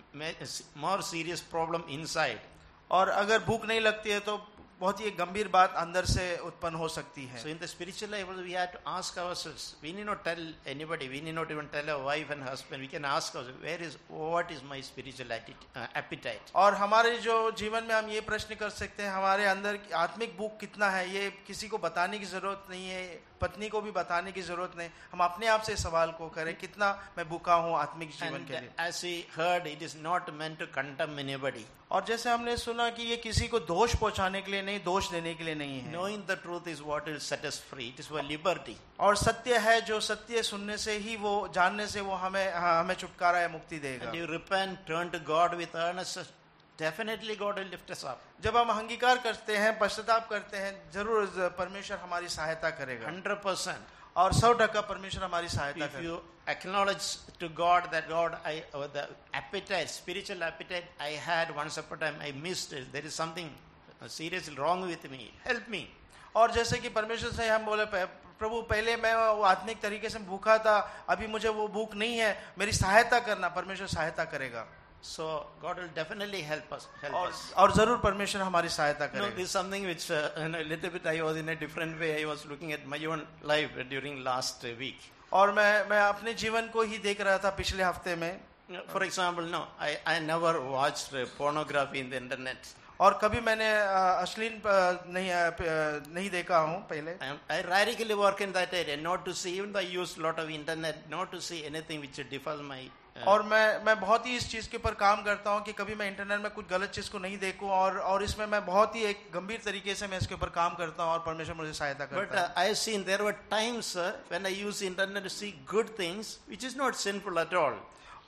more serious problem inside. और अगर भूख नहीं लगती है तो बहुत ही एक गंभीर बात अंदर से उत्पन्न हो सकती है. So in the spiritual level, we have to ask ourselves. We need not tell anybody. We need not even tell our wife and husband. We can ask ourselves, where is, what is my spiritual atti- uh, appetite? और हमारे जो जीवन में हम ये प्रश्न कर सकते हैं, हमारे अंदर की आत्मिक भूख कितना है, ये किसी को बताने की जरूरत नहीं है, पत्नी को भी बताने की जरूरत नहीं. हम अपने आप से सवाल को करें, कितना मैं भूखा हूँ आत्मिक जीवन And के लिए. as we heard, it is not meant to condemn anybody. और जैसे हमने सुना कि ये किसी को दोष पहुंचाने के लिए नहीं, दोष देने के लिए नहीं है. Knowing the truth is what will set us free. It is for liberty. और सत्य है, जो सत्य सुनने से ही, वो जानने से वो हमें हमें छुटकारा है, मुक्ति देगा. And you repent, turn to God with earnestness. Definitely God will lift us up. जब हम अंगीकार करते हैं, पश्चाताप करते हैं, जरूर परमेश्वर हमारी सहायता करेगा. one hundred percent. और सौ टका परमेश्वर हमारी सहायता If करेगा. you acknowledge to God that God, I uh, the appetite, spiritual appetite I had once upon a time, I missed it. There is something uh, seriously wrong with me. Help me. और जैसे कि परमेश्वर से हम बोले, प्रभु पहले मैं वो आत्मिक तरीके से भूखा था, अभी मुझे वो भूख नहीं है, मेरी सहायता करना. परमेश्वर सहायता करेगा. So God will definitely help us. Help और us. और जरूर परमेश्वर हमारी सहायता No, करेगा. this is something which uh, in a little bit I was in a different way. I was looking at my own life during last uh, week. और मैं मैं अपने जीवन को ही देख रहा था पिछले हफ्ते में. For example, no, I, I never watched uh, pornography in the internet. और कभी मैंने अश्लील नहीं नहीं देखा हूँ पहले. I, am, I radically work in that area, not to see, even though I use a lot of internet, not to see anything which defile my. Uh, और मैं मैं बहुत ही इस चीज के ऊपर काम करता हूँ कि कभी मैं इंटरनेट में कुछ गलत चीज को नहीं देखूं, और और इसमें मैं बहुत ही एक गंभीर तरीके से मैं इसके ऊपर काम करता हूँ और परमेश्वर मुझे सहायता but करता है. uh, I have seen there were times uh, when I use internet to see good things, which is not sinful at all.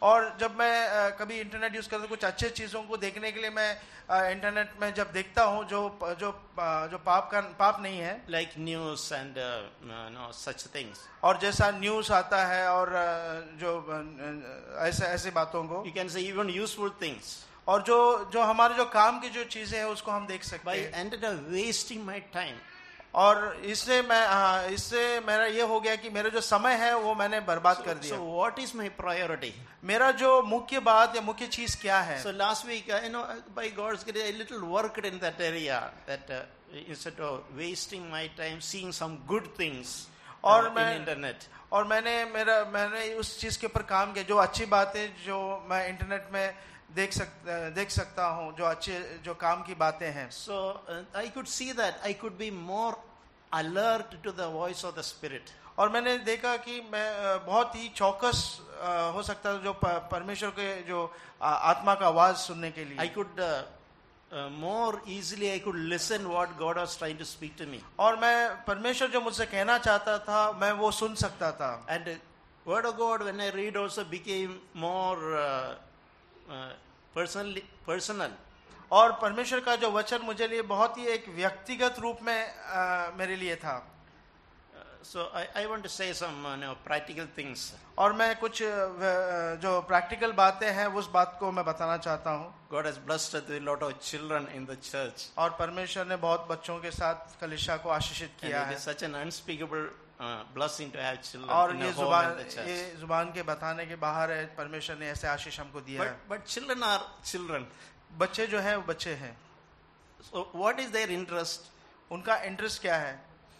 और जब मैं अ, कभी इंटरनेट यूज करता हूँ कुछ अच्छे चीजों को देखने के लिए मैं अ, इंटरनेट में जब देखता हूँ जो जो अ, जो पाप का पाप नहीं है, like news and uh, uh, no, such things. और जैसा न्यूज आता है और अ, जो अ, ऐसे ऐसे बातों को, You can say even useful things. और जो जो हमारे जो काम की जो चीजें हैं उसको हम देख सकते By हैं। ended up wasting my time. और इससे मैं हाँ, इससे मेरा ये हो गया कि मेरा जो समय है वो मैंने बर्बाद कर दिया। So what is my priority? मेरा जो मुख्य बात या मुख्य चीज क्या है? So last week, uh, you know, by God's grace, I little worked in that area. That uh, instead of wasting my time seeing some good things uh, और in मैं internet. और मैंने मेरा मैंने उस चीज के ऊपर काम किया जो अच्छी बातें जो मैं इंटरनेट में देख सक देख सकता हूँ, जो अच्छे जो काम की बातें हैं। So uh, I could see that I could be more alert to the voice of the Spirit. और मैंने देखा कि मैं अ, बहुत ही चौकस अ, हो सकता है जो प- परमेश्वर के जो अ, आत्मा का आवाज सुनने के लिए। I could uh, uh, more easily I could listen what God was trying to speak to me. और मैं परमेश्वर जो मुझसे कहना चाहता था मैं वो सुन सकता था। And uh, Word of God, when I read, also became more uh, uh, personally personal. और परमेश्वर का जो वचन मुझे लिए बहुत ही एक व्यक्तिगत रूप में अ, मेरे लिए था। Uh, so I, I want to say some uh, you know, practical things. और मैं कुछ अ, जो प्रैक्टिकल बातें हैं उस बात को मैं बताना चाहता हूँ। God has blessed us with a lot of children in the church. और परमेश्वर ने बहुत बच्चों के साथ कलीसिया को आशीषित And किया it है। is such an unspeakable uh, blessing to have children और in ये a home जुबान in the church. ये जुबान के बताने के बाहर है, परमेश्वर ने ऐसे आशीष हमको दिया है। But, but children are children. बच्चे जो हैं वो बच्चे हैं। So what is their interest? उनका इंटरेस्ट क्या है?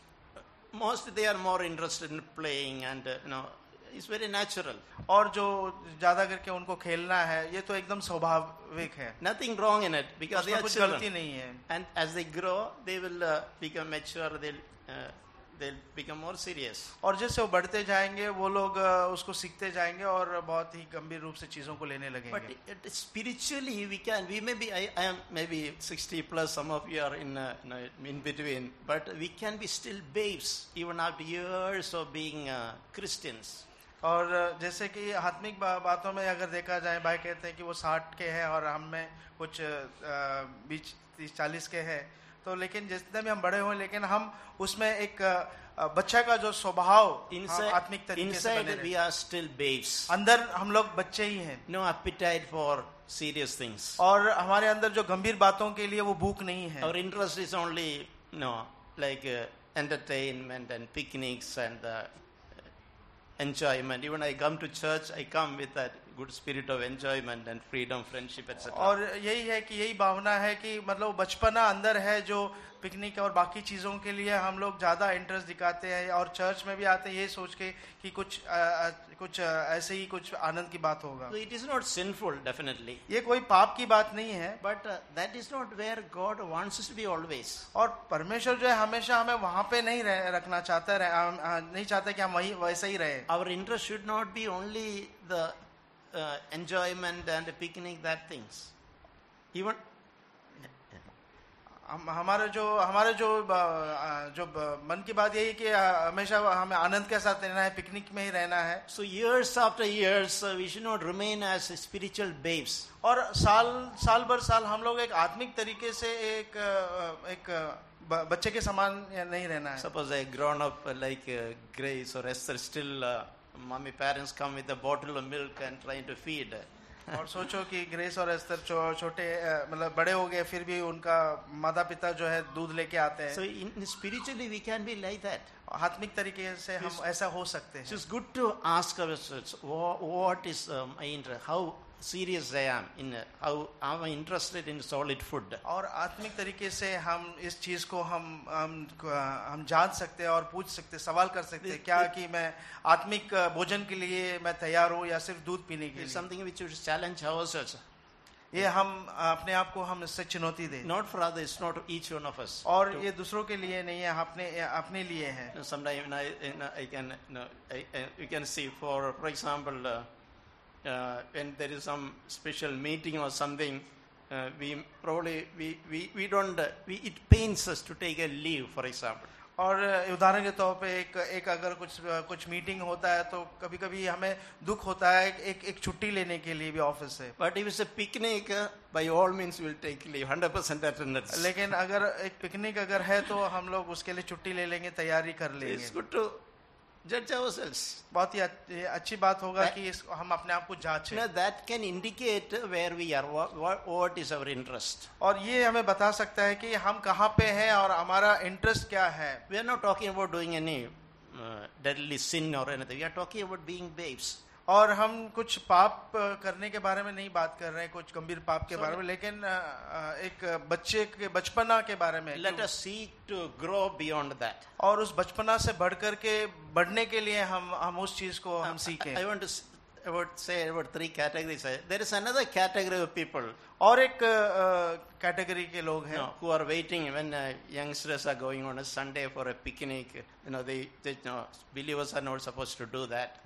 Mostly they are more interested in playing and uh, you know, it's very natural. और जो ज्यादा करके उनको खेलना है ये तो एकदम स्वाभाविक है, Nothing wrong in it because they उसमें are कुछ children. गलती नहीं है। And as they grow, they will uh, become mature. They'll uh, they'll become more serious. और जैसे वो बढ़ते जाएंगे वो लोग अ, उसको सीखते जाएंगे और बहुत ही गंभीर रूप से चीजों को लेने But लगेंगे। it, it, spiritually, we can. We may be. I, I am maybe sixty plus. Some of you are in uh, you know, in between. But we can be still babes even after years of being uh, Christians. और अ, जैसे कि आत्मिक बा, बातों में अगर देखा जाए, भाई कहते हैं कि वो साठ के हैं और हम में कुछ बीस तीस चालीस के हैं, तो लेकिन जितने भी हम बड़े हुए लेकिन हम उसमें एक अ, बच्चा का जो स्वभाव हम Inside, आत्मिक तरीके से बने inside we रहे। are still babes. अंदर हम लोग बच्चे ही हैं No appetite for serious things. और हमारे अंदर जो गंभीर बातों के लिए वो भूख नहीं है। Our interest is only no like uh, entertainment and picnics and uh, enjoyment. Even I come to church, I come with that good spirit of enjoyment and freedom, friendship, et cetera. और यही है कि यही भावना है कि मतलब बचपना अंदर है जो पिकनिक और बाकी चीज़ों के लिए हम लोग ज़्यादा इंटरेस्ट दिखाते हैं और चर्च में भी आते हैं ये सोच के कि कुछ आ, आ, कुछ आ, ऐसे ही कुछ आनंद की बात होगा। So it is not sinful, definitely. ये कोई पाप की बात नहीं है But uh, that is not where God wants us to be always. और परमेश्वर जो है हमेशा हमें वहाँ पे नहीं रह, रखना चाहता रह, आ, आ, नहीं चाहता कि हम वही वैसे ही रहे। Our interest should not be only the uh, enjoyment and the picnic, that things. Even हम हमारे जो हमारे जो आ, जो मन की बात यही कि हमेशा हमें आनंद के साथ रहना है, पिकनिक में ही रहना है। so years after years, uh, we should not remain as spiritual babes. और साल साल भर साल हम लोग एक आत्मिक तरीके से एक अ, एक ब- बच्चे के समान नहीं रहना है। Suppose I grown up uh, like uh, Grace or Esther, still uh, mommy parents come with a bottle of milk and trying to feed. और सोचो कि ग्रेस और एस्तर छो, छोटे अ, मतलब बड़े हो गए फिर भी उनका माता पिता जो है दूध लेके आते So हैं। in, spiritually we can be like that. आत्मिक तरीके से हम ऐसा हो सकते So हैं। it's good to ask ourselves what, what is uh, my interest, how serious I am in uh, how am I interested in solid food. और आत्मिक तरीके से हम इस चीज को हम हम हम जान सकते हैं और पूछ सकते हैं, सवाल कर सकते हैं क्या कि मैं आत्मिक भोजन के लिए मैं तैयार हूँ या सिर्फ दूध पीने के It's लिए। something which we should challenge ourselves. ये हम अपने आप को हम इससे चुनौती दें Not for others, not each one of us. और To- ये दूसरों के लिए नहीं है, अपने अपने लिए है। You know, sometimes I, you know, I can, you know, I, I, you can see for, for example, uh, uh, when there is some special meeting or something, uh, we probably, we, we, we don't, uh, we, it pains us to take a leave, for example. और उदाहरण के तौर पे एक एक अगर कुछ कुछ मीटिंग होता है तो कभी कभी हमें दुख होता है एक एक छुट्टी लेने के लिए भी ऑफिस से. But if it's a picnic, uh, by all means we'll take leave, one hundred percent attendance. लेकिन अगर एक पिकनिक अगर है तो हम लोग उसके लिए छुट्टी ले लेंगे, तैयारी कर It's लेंगे. good to judge ourselves. बहुत ही अच्छ- अच्छी बात होगा कि इस, हम अपने आप को You जांचें. know, that can indicate where we are, what, what, what is our interest. और ये हमें बता सकता है कि हम कहाँ पे हैं और हमारा इंटरेस्ट क्या है. We are not talking about doing any uh, deadly sin or anything. We are talking about being babes. और हम कुछ पाप अ, करने के बारे में नहीं बात कर रहे हैं, कुछ गंभीर पाप के So- बारे में, लेकिन अ, अ, एक बच्चे के बचपना के बारे में. Let us seek to grow beyond that. और उस बचपना से बढ़ कर के बढ़ने के लिए हम हम उस चीज को हम I, सीखें. I want to s- about say about three categories. Uh, There is another category of people और एक कैटेगरी के लोग you हैं know, who are waiting when uh, youngsters are going on a Sunday for a picnic. You know, they, they you know, believers are not supposed to do that.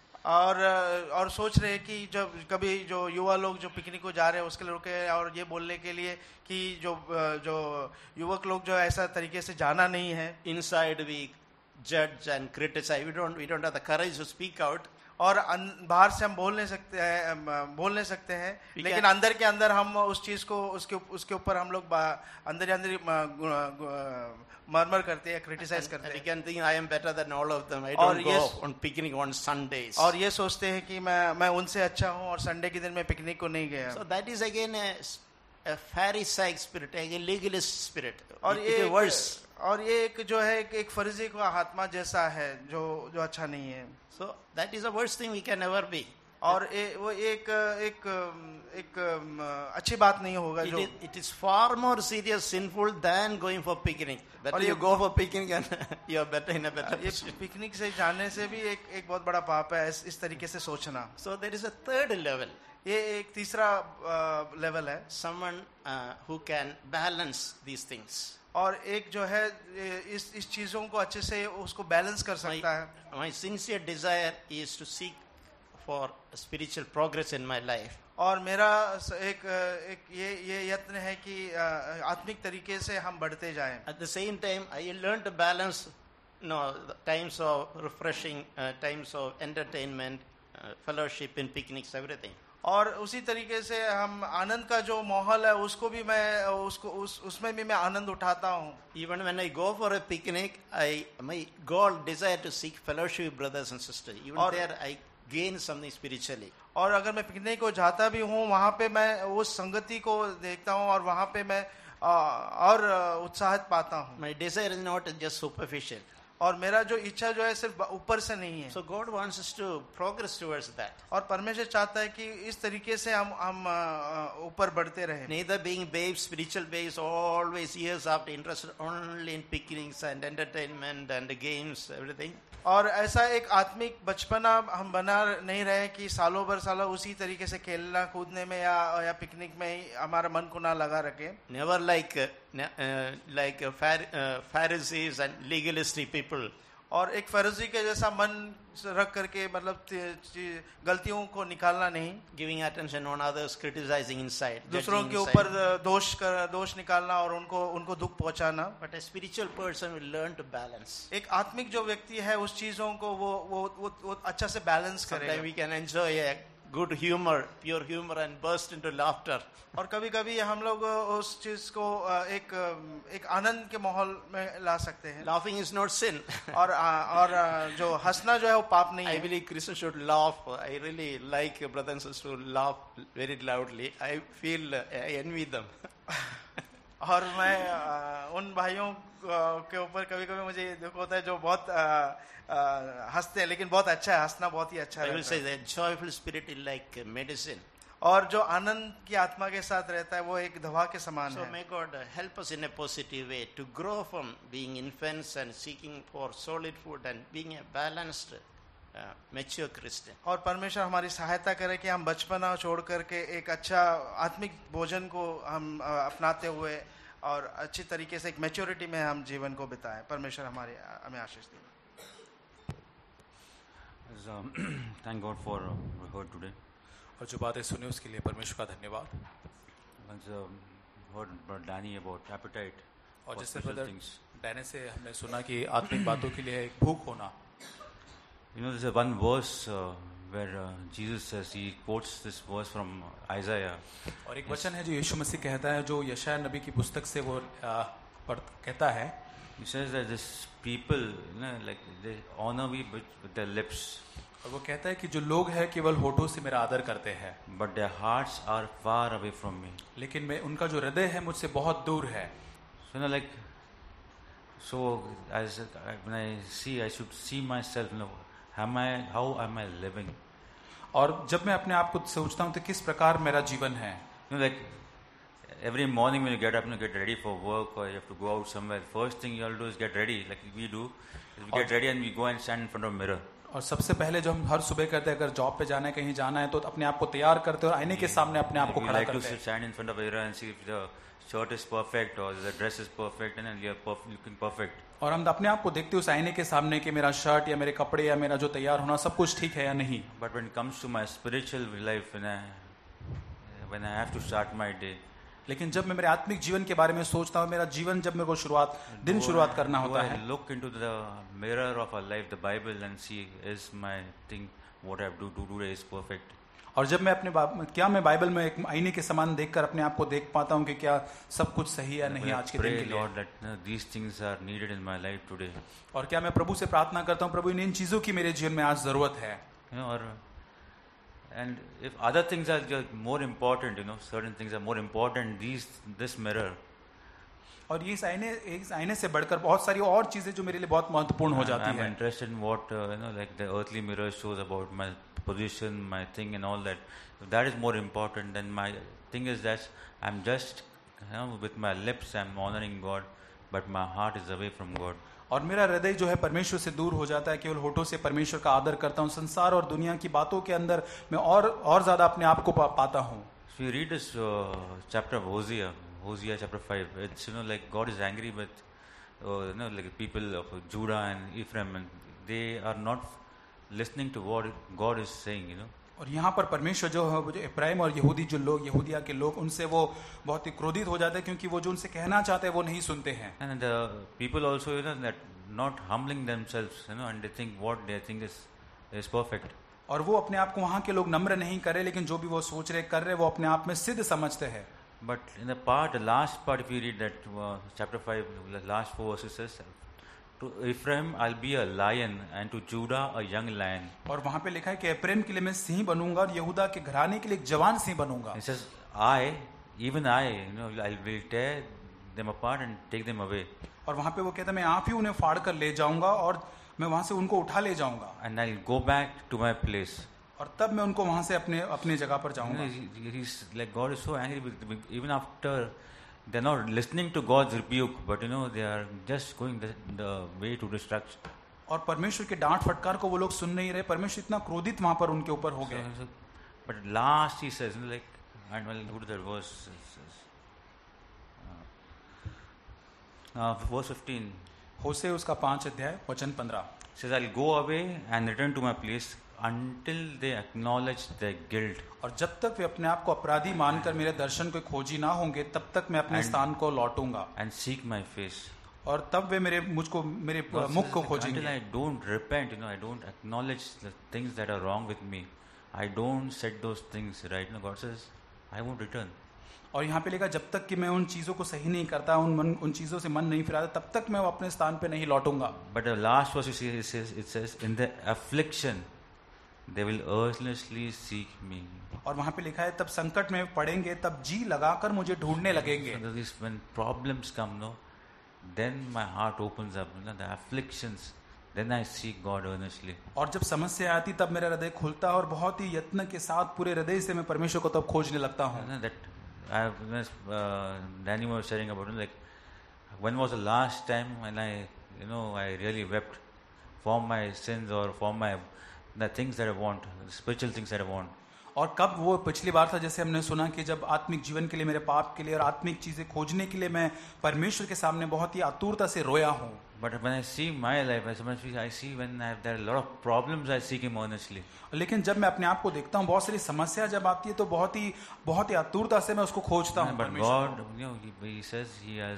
और अ, और सोच रहे हैं कि जब कभी जो युवा लोग जो पिकनिक को जा रहे हैं उसके लिए रुके और ये बोलने के लिए कि जो अ, जो युवक लोग जो ऐसा तरीके से जाना नहीं है. Inside we judge and criticize. We don't we don't have the courage to speak out. और अन- बाहर से हम बोल नहीं सकते हैं, अम, बोल नहीं सकते हैं, We लेकिन can- अंदर के अंदर हम उस चीज को उसके उसके ऊपर हम लोग बा- अंदर ही अंदर ही म- गु- गु- मरमर करते हैं, क्रिटिसाइज करते And we हैं. can think I am better than all of them. I और don't ये- go on picnic on Sundays. और ये सोचते हैं कि मैं मैं उनसे अच्छा हूँ और संडे के दिन मैं पिकनिक को नहीं गया. So that is again a, s- a Pharisaic spirit, a legalist spirit. और It- ये it is एक- worse. और ये एक जो है एक, एक फर्जी का आत्मा जैसा है जो जो अच्छा नहीं है. So that is the worst thing we can ever be. और ए, वो एक एक एक अम, अच्छी बात नहीं होगा It जो is, it is far more serious, sinful than going for picnic. That और you ये- go for picnic and you are better in a better ये position. पिकनिक से जाने से भी एक एक बहुत बड़ा पाप है इस, इस तरीके से सोचना. So there is a third level. ये एक तीसरा लेवल है. Someone uh, who can balance these things. और एक जो है ये इस इस चीजों को अच्छे से उसको बैलेंस कर My, सकता है. my sincere desire is to seek for spiritual progress in my life. और मेरा स- एक एक ये ये यत्न है कि अ, आत्मिक तरीके से हम बढ़ते जाएं. At the same time, I learned to balance, you know, the times of refreshing, uh, times of entertainment, uh, fellowship in picnics, everything. और उसी तरीके से हम आनंद का जो माहौल है उसको भी मैं उसको उस उसमें भी मैं आनंद उठाता हूँ. Even when I go for a picnic, I my goal, desire to seek fellowship with brothers and sisters. Even Or- there, I gain something spiritually. और अगर मैं पिकनिक को जाता भी हूँ वहाँ पे मैं उस संगति को देखता हूँ और वहाँ पे मैं अ, और अ, उत्साहित पाता हूँ. My desire is not just superficial. और मेरा जो इच्छा जो है सिर्फ ऊपर से नहीं है. So God wants us to progress towards that. और परमेश्वर चाहता है कि इस तरीके से हम हम अ, ऊपर बढ़ते रहें. Neither being babes, spiritual babes, always years after interested only in picnics and entertainment and the games, everything. और ऐसा एक आत्मिक बचपना हम बना नहीं रहे कि सालों भर सालों उसी तरीके से खेलना कूदने में या या पिकनिक में ही हमारा मन को ना लगा रखे. Never like uh, ne- uh, like uh, Phar- uh, Pharisees and legalistic people. और एक फर्जी के जैसा मन रख करके मतलब ती- ची- गलतियों को निकालना नहीं, Giving attention on others, criticizing inside, दूसरों judging के inside. ऊपर दोष कर दोष निकालना और उनको उनको दुख पहुंचाना. But a spiritual person will learn to balance. एक आत्मिक जो व्यक्ति है उस चीजों को वो वो वो, वो अच्छा से बैलेंस Sometimes करेगा. we can enjoy a good humor, pure humor, and burst into laughter. और कभी कभी हम लोग उस चीज को अ, एक अ, एक आनंद के माहौल में ला सकते हैं. Laughing is not sin. और अ, और अ, जो हंसना जो है वो पाप नहीं I है. believe Christians should laugh. I really like brothers and sisters to laugh very loudly. I feel uh, I envy them. और मैं अ, उन भाइयों अ, के ऊपर कभी कभी मुझे दुख होता है जो बहुत अ, अ, हंसते हैं, लेकिन बहुत अच्छा है, हंसना बहुत ही अच्छा I will रहता say है. that joyful spirit is like medicine. और जो आनंद की आत्मा के साथ रहता है वो एक दवा के समान So है. may God uh, help us in a positive way to grow from being infants and seeking for solid food and being a balanced, uh, mature Christian. और परमेश्वर हमारी सहायता करे कि हम बचपना छोड़ करके एक अच्छा आत्मिक भोजन को हम अ, अपनाते हुए और अच्छी तरीके से एक मैच्योरिटी में हम जीवन को बिताएं. परमेश्वर हमारे हमें आशीष दे. As, um, thank God for uh, we heard today. और जो बातें सुनी उसके लिए परमेश्वर का धन्यवाद. As um, heard Brother Danny about appetite. और for जैसे special ब्रदर things. डैने से हमने सुना कि आत्मिक बातों के लिए एक भूख होना. You know, there's a one verse uh, where uh, Jesus says, he quotes this verse from Isaiah. और एक वचन है जो यीशु मसीह कहता है, जो यशायाह नबी की पुस्तक से वो आ, पढ़ कहता है. He says that this people, you know, like they honor me with, with their lips, और वो कहता है कि जो लोग हैं केवल होठों से मेरा आदर करते हैं, but their hearts are far away from me. लेकिन मैं उनका जो हृदय है मुझसे बहुत दूर है. So, you know, like, so as I, when I see, I should see myself, you know, am I, how am I living? और जब मैं अपने आप को सोचता हूँ तो किस प्रकार मेरा जीवन है. You know, like, every morning when you get up and you get ready for work or you have to go out somewhere, first thing you all do is get ready, like we do. is We get ready and we go and stand in front of a mirror. और सबसे पहले जो हम हर सुबह करते हैं, अगर job पे जाना है, कहीं जाना है, तो अपने आप को तैयार करते हैं और आईने के सामने अपने आप को We खड़ा like to करते हैं. stand in front of a mirror and see if the shirt is perfect or the dress is perfect and then you're perf- looking perfect. और हम अपने आप को देखते हैं उस आईने के सामने कि मेरा शर्ट या मेरे कपड़े या मेरा जो तैयार होना सब कुछ ठीक है या नहीं. But when it comes to my spiritual life, when I, when I have to start my day, लेकिन जब मैं मेरे आत्मिक जीवन के बारे में सोचता हूँ, मेरा जीवन जब मेरे को शुरुआत दिन शुरुआत करना do होता I है, look into the mirror of our life, the Bible, and see is my thing, what I have to do today is perfect. और जब मैं अपने बा- क्या मैं बाइबल में एक आईने के समान देखकर अपने आप को देख पाता हूँ कि क्या सब कुछ सही है या नहीं When I आज के दिन pray, के लिए. Lord, that you know, these things are needed in my life today. और क्या मैं प्रभु से प्रार्थना करता हूँ, प्रभु इन इन चीजों की मेरे जीवन में आज जरूरत है. You know, or and if other things are just more important, you know, certain things are more important. These, this mirror, और ये इस आईने इस आईने से बढ़कर बहुत सारी और चीजें जो मेरे लिए बहुत महत्वपूर्ण हो I'm, जाती I'm है. interested in what uh, you know, like the earthly mirror shows about my position, my thing, and all that. If that is more important, then my thing is that I'm just, you know, with my lips I'm honoring God, but my heart is away from God. और मेरा हृदय जो है परमेश्वर से दूर हो जाता है, केवल होठों से परमेश्वर का आदर करता हूँ. संसार और दुनिया की बातों के अंदर मैं और और ज्यादा अपने आप को पा, पाता हूँ. So you read this uh, chapter of Hosea, Hosea chapter five. It's, you know, like God is angry with uh, you know, like people of Judah and Ephraim, and they are not listening to what God is saying, you know. और यहाँ पर परमेश्वर जो है, वो जो इब्राहिम और यहूदी जो लोग, यहूदिया के लोग, उनसे वो बहुत ही क्रोधित हो जाते हैं, क्योंकि वो जो उनसे कहना चाहते हैं वो नहीं सुनते हैं. And the people also, you know, that not humbling themselves, you know, and they think what they think is is perfect. और वो अपने आप को वहाँ के लोग नम्र नहीं करे, लेकिन जो भी वो सोच रहे कर रहे वो अपने आप में सिद्ध समझते हैं. But in the part, the last part, if you read that uh, chapter five, the last four verses says, to Ephraim I'll be a lion, and to Judah a young lion. और वहाँ पे लिखा है कि एप्रेम के लिए मैं सिंह बनूंगा और यहूदा के घराने के लिए एक जवान सिंह बनूंगा. It says, I, even I, you know, I will tear them apart and take them away, और वहाँ पे वो कहता है मैं आप ही उन्हें फाड़ कर ले जाऊंगा और मैं वहाँ से उनको उठा ले जाऊंगा, and I'll go back to my place. और तब मैं उनको वहाँ से अपने अपने जगह पर You know, जाऊंगा. he- he's like God is so angry with, with even after they're not listening to God's rebuke, but you know they are just going the, the way to destruction. और परमेश्वर के डांट फटकार को वो लोग सुन नहीं रहे. परमेश्वर इतना क्रोधित वहाँ पर उनके ऊपर हो So- गए. so- but at last he says, you know, like, and I'll go to that verse. It says, uh, uh, verse fifteen होशे उसका पांच अध्याय वचन पंद्रह. says, I'll go away and return to my place until they acknowledge their guilt. और जब तक वे अपने आप को अपराधी मानकर मेरे दर्शन को खोजी ना होंगे, तब तक मैं अपने And- स्थान को लौटूंगा, And seek my face. और तब वे मेरे मुझको मेरे God मुख says, को like, खोजेंगे. until I don't repent, you know, I don't acknowledge the things that are wrong with me, I don't set those things right. You know, God says, I won't return. और यहाँ पे लिखा जब तक कि मैं उन चीजों को सही नहीं करता, उन मन, उन चीजों से मन नहीं फिराता, तब तक मैं अपने स्थान पे नहीं लौटूंगा. But the last verse you see, it says, it says, in the affliction, they will earnestly seek me. और वहाँ पे लिखा है तब संकट में पड़ेंगे, तब जी लगाकर मुझे ढूंढने लगेंगे. So this, when problems come, no, then my heart opens up. You know, the afflictions, then I seek God earnestly. और जब समस्या आती तब मेरा हृदय खुलता है और बहुत ही यत्न के साथ पूरे हृदय से मैं परमेश्वर को तब खोजने लगता You हूँ. know, that I, when uh, Danny was sharing about it, like, when was the last time when I, you know, I really wept for my sins or for my the things that I want, the spiritual things that I want. और कब वो पिछली बार था जैसे हमने सुना कि जब आत्मिक जीवन के लिए, मेरे पाप के लिए और आत्मिक चीजें खोजने के लिए मैं परमेश्वर के सामने बहुत ही आतुरता से रोया हूँ. But when I see my life, I sometimes I see when I have, there are a lot of problems, I seek Him earnestly. लेकिन जब मैं अपने आप को देखता हूँ, बहुत सारी समस्या जब आती है तो बहुत ही बहुत ही आतुरता से मैं उसको खोजता हूँ. But परमेश्वर God, you know, he, he says He has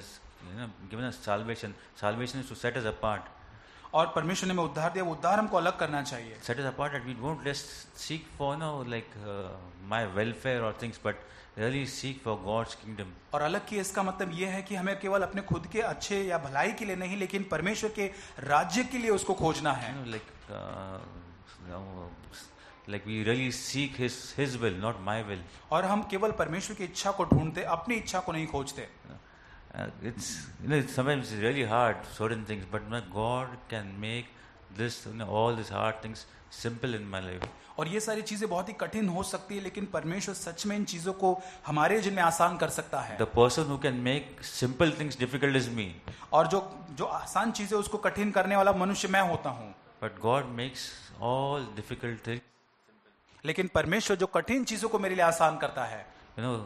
you know, given us salvation. Salvation is to set us apart. और परमेश्वर ने हमें उद्धार दिया, वो उद्धार हमको अलग करना चाहिए. Set us apart that we won't just seek for, you know, like uh, my welfare or things, but really seek for God's kingdom. और अलग किए इसका मतलब ये है कि हमें केवल अपने खुद के अच्छे या भलाई के लिए नहीं, लेकिन परमेश्वर के राज्य के लिए उसको खोजना है. You know, like, uh, you know, like we really seek His His will, not my will. और हम केवल परमेश्वर की इच्छा को ढूंढते, अपनी इच्छा को नहीं खोजते. Uh, it's, you know, it's sometimes it's really hard, certain things, but you know, God can make this, you know, all these hard things simple in my life. और ये सारी चीजें बहुत ही कठिन हो सकती है, लेकिन परमेश्वर सच में इन चीजों को हमारे जिनमें आसान कर सकता है. The person who can make simple things difficult is me. और जो जो आसान चीजें उसको कठिन करने वाला मनुष्य मैं होता हूँ. But God makes all difficult things. लेकिन परमेश्वर जो कठिन चीजों को मेरे लिए आसान करता है. You know,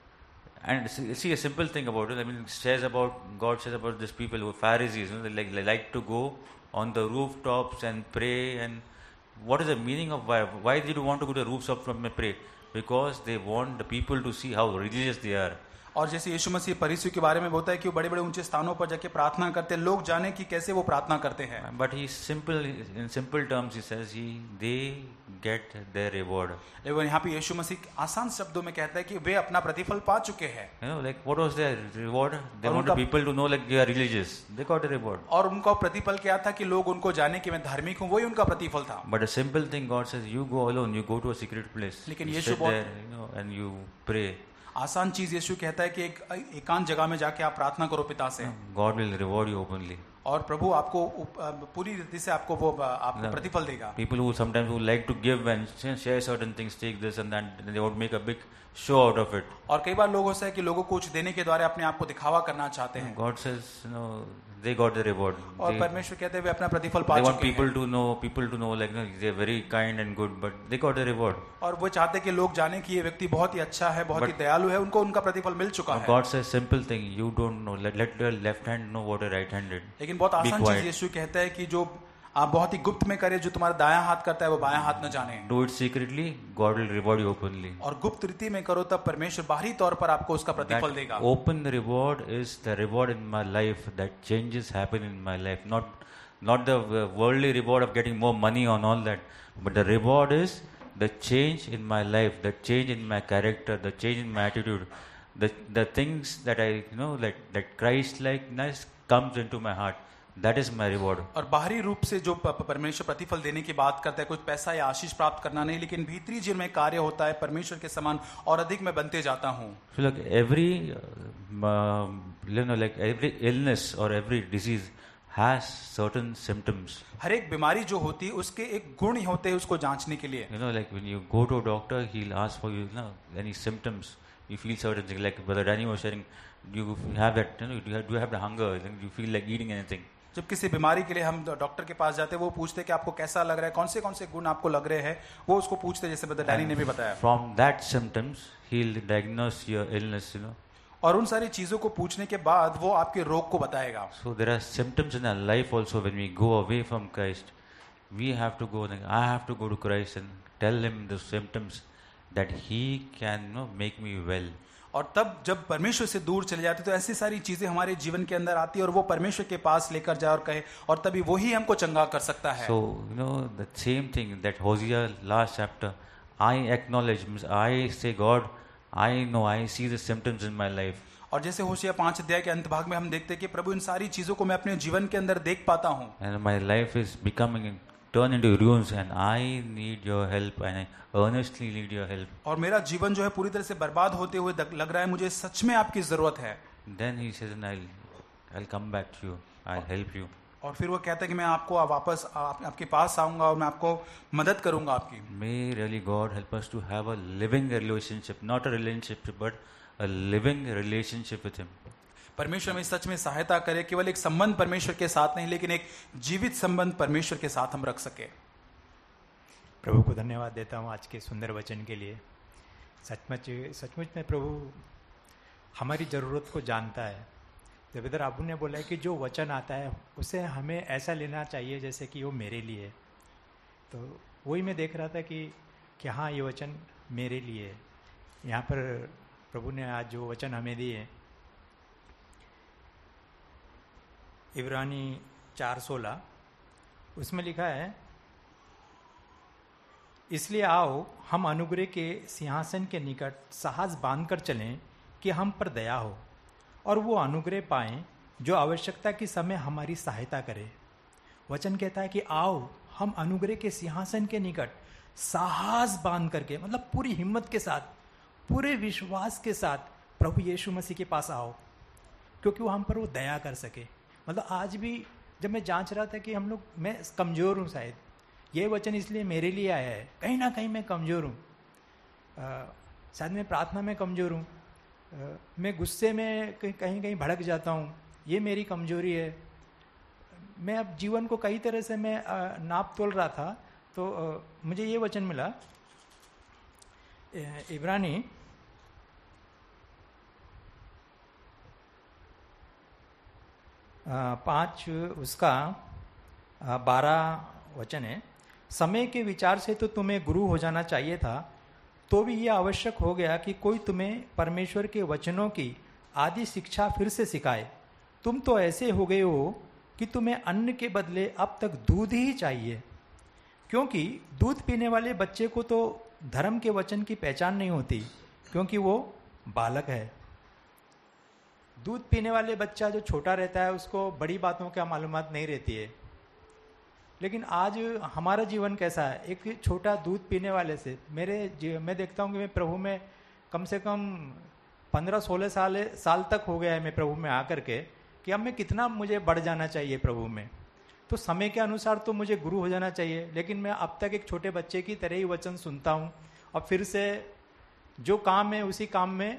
and see, see a simple thing about it. I mean, it says about God says about these people who are Pharisees. You know, they like they like to go on the rooftops and pray. And what is the meaning of why? Why did you want to go to the rooftops and pray? Because they want the people to see how religious they are. और जैसे यीशु मसीह फरीसियों के बारे में बोलता है कि वो बड़े बड़े ऊंचे स्थानों पर जाके प्रार्थना करते हैं, लोग जाने कि कैसे वो प्रार्थना करते हैं. But he simple in simple terms he says he they get their reward. लेकिन यहाँ पे यीशु मसीह आसान शब्दों में कहता है कि वे अपना प्रतिफल पा चुके हैं. You know, like what was their reward? They और wanted उनका- people to know like they are religious. They got a reward. और उनका प्रतिफल क्या था कि लोग उनको जाने कि मैं धार्मिक हूँ, वही उनका प्रतिफल था. But a simple thing, God says, you go alone, you go to a secret place. लेकिन You यीशु sit बहुत- there, you know, and you pray. आसान चीज यीशु कहता है कि एक एकांत जगह में जाके आप प्रार्थना करो पिता से, God will reward you openly. और प्रभु आपको उप- अ, पूरी रीति से आपको वो अ, आपको प्रतिफल देगा. People who sometimes who like to give and share certain things, take this and that, and they won't make a big show out of it. और कई बार लोग होता है कि लोगों को कुछ देने के द्वारा अपने आप को दिखावा करना चाहते हैं. God says, you know, they got the reward. और They, परमेश्वर कहते हैं वे अपना प्रतिफल पा they want चुके people हैं. to know, people to know, like, you know, they're very kind and good, but they got the reward. और वो चाहते हैं कि लोग जाने कि ये व्यक्ति बहुत ही अच्छा है, बहुत ही But- दयालु है, उनको उनका प्रतिफल मिल चुका है. God says simple thing, you don't know, let, let your left hand know what a right hand did. लेकिन बहुत Be आसान चीज quiet. यीशु कहता है कि जो आप बहुत ही गुप्त में करें, जो तुम्हारा दायां हाथ करता है वो बायां हाथ न जाने. Do it secretly, God will reward you openly. और गुप्त रीति में करो तब परमेश्वर बाहरी तौर पर आपको उसका प्रतिफल That देगा. open reward is the reward in my life, that changes happen in my life, not not the uh, worldly reward of getting more money on all that, but the reward is the change in my life, the change in my character, the change in my attitude, the the things that I, you know, that that Christ likeness comes into my heart. That is my reward. और बाहरी रूप से जो प- प- परमेश्वर प्रतिफल देने की बात करता है, कुछ पैसा या आशीष प्राप्त करना नहीं, लेकिन भीतरी जीवन में कार्य होता है, परमेश्वर के समान और अधिक मैं बनते जाता हूँ. So like every, uh, um, you know, like every illness or every disease has certain symptoms. हर एक बीमारी जो होती है उसके एक गुण होते हैं उसको जांचने के लिए. You know, like when you go to a doctor, he'll ask for you, you know, any symptoms. You feel certain things. Like Brother Danny was sharing, you have that, you know, do you have, do you have the hunger? You feel like eating anything. जब किसी बीमारी के लिए हम doctor के पास जाते हैं, वो पूछते हैं कि आपको कैसा लग रहा है, कौन से कौन से गुण आपको लग रहे हैं, वो उसको पूछते हैं, जैसे ब्रदर डैनी ने भी बताया. From that symptoms, he'll diagnose your illness, you know. और उन सारी चीजों को पूछने के बाद वो आपके रोग को बताएगा. So there are symptoms in our life also when we go away from Christ. We have to go, like, I have to go to Christ and tell him the symptoms that he can, you know, make me well. और तब जब परमेश्वर से दूर चले जाते तो ऐसी सारी चीजें हमारे जीवन के अंदर आती है और वो परमेश्वर के पास लेकर जाए और कहे, और तभी वही हमको चंगा कर सकता है. So, you know, the same thing that Hosea last chapter, I acknowledge, means I say, God, I know, I see the symptoms in my life. और जैसे होशिया पांच अध्याय के अंत भाग में हम देखते हैं कि प्रभु इन सारी चीजों को मैं अपने जीवन के अंदर देख पाता हूँ. And my life is becoming, turn into ruins, and I need your help, and I earnestly need your help. और मेरा जीवन जो है पूरी तरह से बर्बाद होते हुए दग- लग रहा है, मुझे सच में आपकी जरूरत है. Then he says, and I'll, I'll come back to you, I'll help you. और फिर वो कहता है कि मैं आपको वापस आप, आपके पास आऊंगा और मैं आपको मदद करूंगा आपकी. May really God help us to have a living relationship, not a relationship, but a living relationship with him. परमेश्वर में सच में सहायता करे, केवल एक संबंध परमेश्वर के साथ नहीं, लेकिन एक जीवित संबंध परमेश्वर के साथ हम रख सके. प्रभु को धन्यवाद देता हूँ आज के सुंदर वचन के लिए. सचमुच सचमुच में प्रभु हमारी ज़रूरत को जानता है. जब इधर आबू ने बोला है कि जो वचन आता है उसे हमें ऐसा लेना चाहिए जैसे कि वो मेरे लिए, तो वही मैं देख रहा था कि कि हाँ ये वचन मेरे लिए है. यहाँ पर प्रभु ने आज जो वचन हमें दिए, इब्रानी चार सोलह, उसमें लिखा है, इसलिए आओ हम अनुग्रह के सिंहासन के निकट साहस बांधकर चलें कि हम पर दया हो और वो अनुग्रह पाएं जो आवश्यकता के समय हमारी सहायता करे। वचन कहता है कि आओ हम अनुग्रह के सिंहासन के निकट साहस बांध करके, मतलब पूरी हिम्मत के साथ, पूरे विश्वास के साथ प्रभु यीशु मसीह के पास आओ, क्योंकि वो हम पर वो दया कर सके। मतलब आज भी जब मैं जांच रहा था कि हम लोग, मैं कमज़ोर हूँ, शायद ये वचन इसलिए मेरे लिए आया है, कहीं ना कहीं मैं कमज़ोर हूँ, शायद मैं प्रार्थना में कमज़ोर हूँ, मैं गुस्से में कहीं कहीं कहीं भड़क जाता हूँ, ये मेरी कमज़ोरी है। मैं अब जीवन को कई तरह से मैं नाप तोल रहा था, तो मुझे ये वचन मिला, इब्रानी पाँच उसका बारह वचन है, समय के विचार से तो तुम्हें गुरु हो जाना चाहिए था, तो भी यह आवश्यक हो गया कि कोई तुम्हें परमेश्वर के वचनों की आदि शिक्षा फिर से सिखाए। तुम तो ऐसे हो गए हो कि तुम्हें अन्न के बदले अब तक दूध ही चाहिए, क्योंकि दूध पीने वाले बच्चे को तो धर्म के वचन की पहचान नहीं होती, क्योंकि वो बालक है। दूध पीने वाले बच्चा जो छोटा रहता है उसको बड़ी बातों की मालूमात नहीं रहती है। लेकिन आज हमारा जीवन कैसा है, एक छोटा दूध पीने वाले से मेरे मैं देखता हूँ कि मैं प्रभु में कम से कम पंद्रह सोलह साल साल तक हो गया है मैं प्रभु में आकर के, कि अब मैं कितना मुझे बढ़ जाना चाहिए प्रभु में। तो समय के अनुसार तो मुझे गुरु हो जाना चाहिए, लेकिन मैं अब तक एक छोटे बच्चे की तरह ही वचन सुनता हूँ और फिर से जो काम है उसी काम में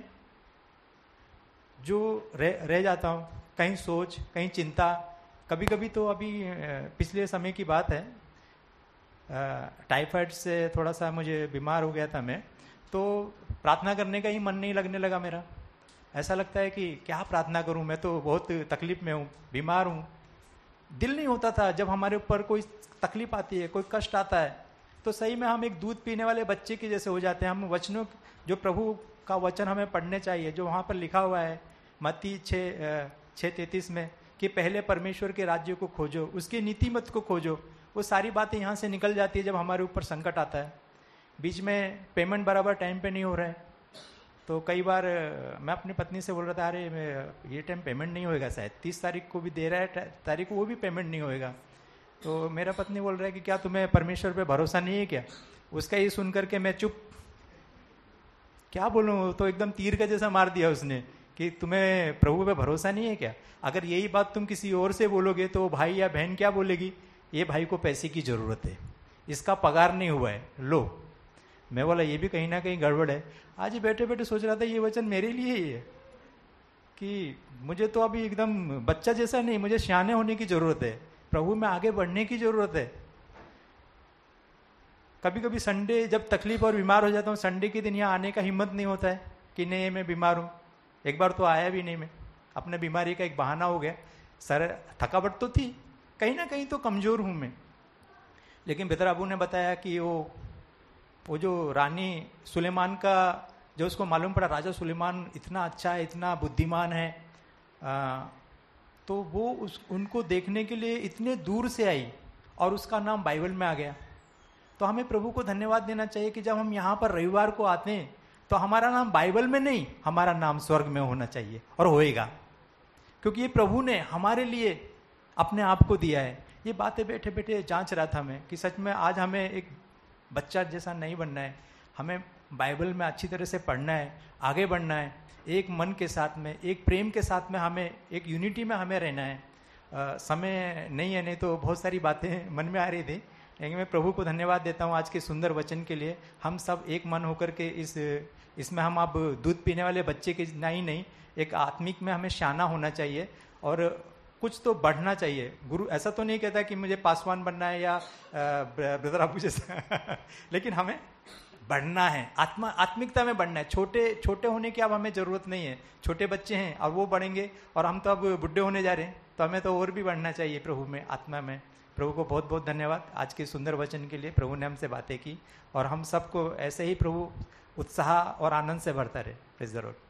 जो रह रह जाता हूँ, कहीं सोच, कहीं चिंता। कभी कभी तो अभी पिछले समय की बात है, टाइफाइड से थोड़ा सा मुझे बीमार हो गया था मैं, तो प्रार्थना करने का ही मन नहीं लगने लगा मेरा। ऐसा लगता है कि क्या प्रार्थना करूं, मैं तो बहुत तकलीफ में हूं, बीमार हूं। दिल नहीं होता था जब हमारे ऊपर कोई तकलीफ आती है, कोई कष्ट आता है, तो सही में हम एक दूध पीने वाले बच्चे के जैसे हो जाते हैं। हम वचनों, जो प्रभु का वचन हमें पढ़ने चाहिए, जो वहाँ पर लिखा हुआ है मत्ती छः छः तैंतीस में कि पहले परमेश्वर के राज्य को खोजो, उसकी नीतिमत को खोजो, वो सारी बातें यहाँ से निकल जाती है जब हमारे ऊपर संकट आता है। बीच में पेमेंट बराबर टाइम पे नहीं हो रहा है, तो कई बार मैं अपनी पत्नी से बोल रहा था, अरे मैं ये टाइम पेमेंट नहीं होएगा, शायद तीस तारीख को भी दे रहा है तारीख को, वो भी पेमेंट नहीं होएगा। तो मेरा पत्नी बोल रहा है कि क्या तुम्हें परमेश्वर पे भरोसा नहीं है क्या? उसका ये सुन करके मैं चुप, क्या बोलूँ, तो एकदम तीर का जैसा मार दिया उसने कि तुम्हें प्रभु पे भरोसा नहीं है क्या? अगर यही बात तुम किसी और से बोलोगे तो भाई या बहन क्या बोलेगी, ये भाई को पैसे की जरूरत है, इसका पगार नहीं हुआ है, लो। मैं बोला ये भी कहीं ना कहीं गड़बड़ है। आज ही बैठे बैठे सोच रहा था ये वचन मेरे लिए ही है कि मुझे तो अभी एकदम बच्चा जैसा नहीं, मुझे सियाने होने की जरूरत है, प्रभु में आगे बढ़ने की जरूरत है। कभी कभी संडे जब तकलीफ और बीमार हो जाता हूँ, संडे के दिन यहाँ आने का हिम्मत नहीं होता है कि नहीं मैं बीमार हूँ। एक बार तो आया भी नहीं मैं, अपने बीमारी का एक बहाना हो गया। सर थकावट तो थी, कहीं ना कहीं तो कमजोर हूँ मैं। लेकिन बेहतर अबू ने बताया कि वो वो जो रानी सुलेमान का, जो उसको मालूम पड़ा राजा सुलेमान इतना अच्छा है, इतना बुद्धिमान है, आ, तो वो उस उनको देखने के लिए इतने दूर से आई और उसका नाम बाइबल में आ गया। तो हमें प्रभु को धन्यवाद देना चाहिए कि जब हम यहाँ पर रविवार को आते हैं तो हमारा नाम बाइबल में नहीं, हमारा नाम स्वर्ग में होना चाहिए और होएगा, क्योंकि ये प्रभु ने हमारे लिए अपने आप को दिया है। ये बातें बैठे बैठे जांच रहा था मैं कि सच में आज हमें एक बच्चा जैसा नहीं बनना है, हमें बाइबल में अच्छी तरह से पढ़ना है, आगे बढ़ना है, एक मन के साथ में, एक प्रेम के साथ में, हमें एक यूनिटी में हमें रहना है। आ, समय नहीं है, नहीं तो बहुत सारी बातें मन में आ रही थी, लेकिन मैं प्रभु को धन्यवाद देता हूँ आज के सुंदर वचन के लिए। हम सब एक मन होकर के इस इसमें हम अब दूध पीने वाले बच्चे के नहीं नहीं एक आत्मिक में हमें शाना होना चाहिए और कुछ तो बढ़ना चाहिए। गुरु ऐसा तो नहीं कहता कि मुझे पासवान बनना है या ब्रदर आपू जैसा लेकिन हमें बढ़ना है, आत्मा आत्मिकता में बढ़ना है। छोटे छोटे होने की अब हमें जरूरत नहीं है, छोटे बच्चे हैं और वो बढ़ेंगे और हम तो अब बुढ़े होने जा रहे हैं, तो हमें तो और भी बढ़ना चाहिए प्रभु में, आत्मा में। प्रभु को बहुत बहुत धन्यवाद आज के सुंदर वचन के लिए। प्रभु ने हमसे बातें की और हम सबको ऐसे ही प्रभु उत्साह और आनंद से भरता रहे। Praise the Lord.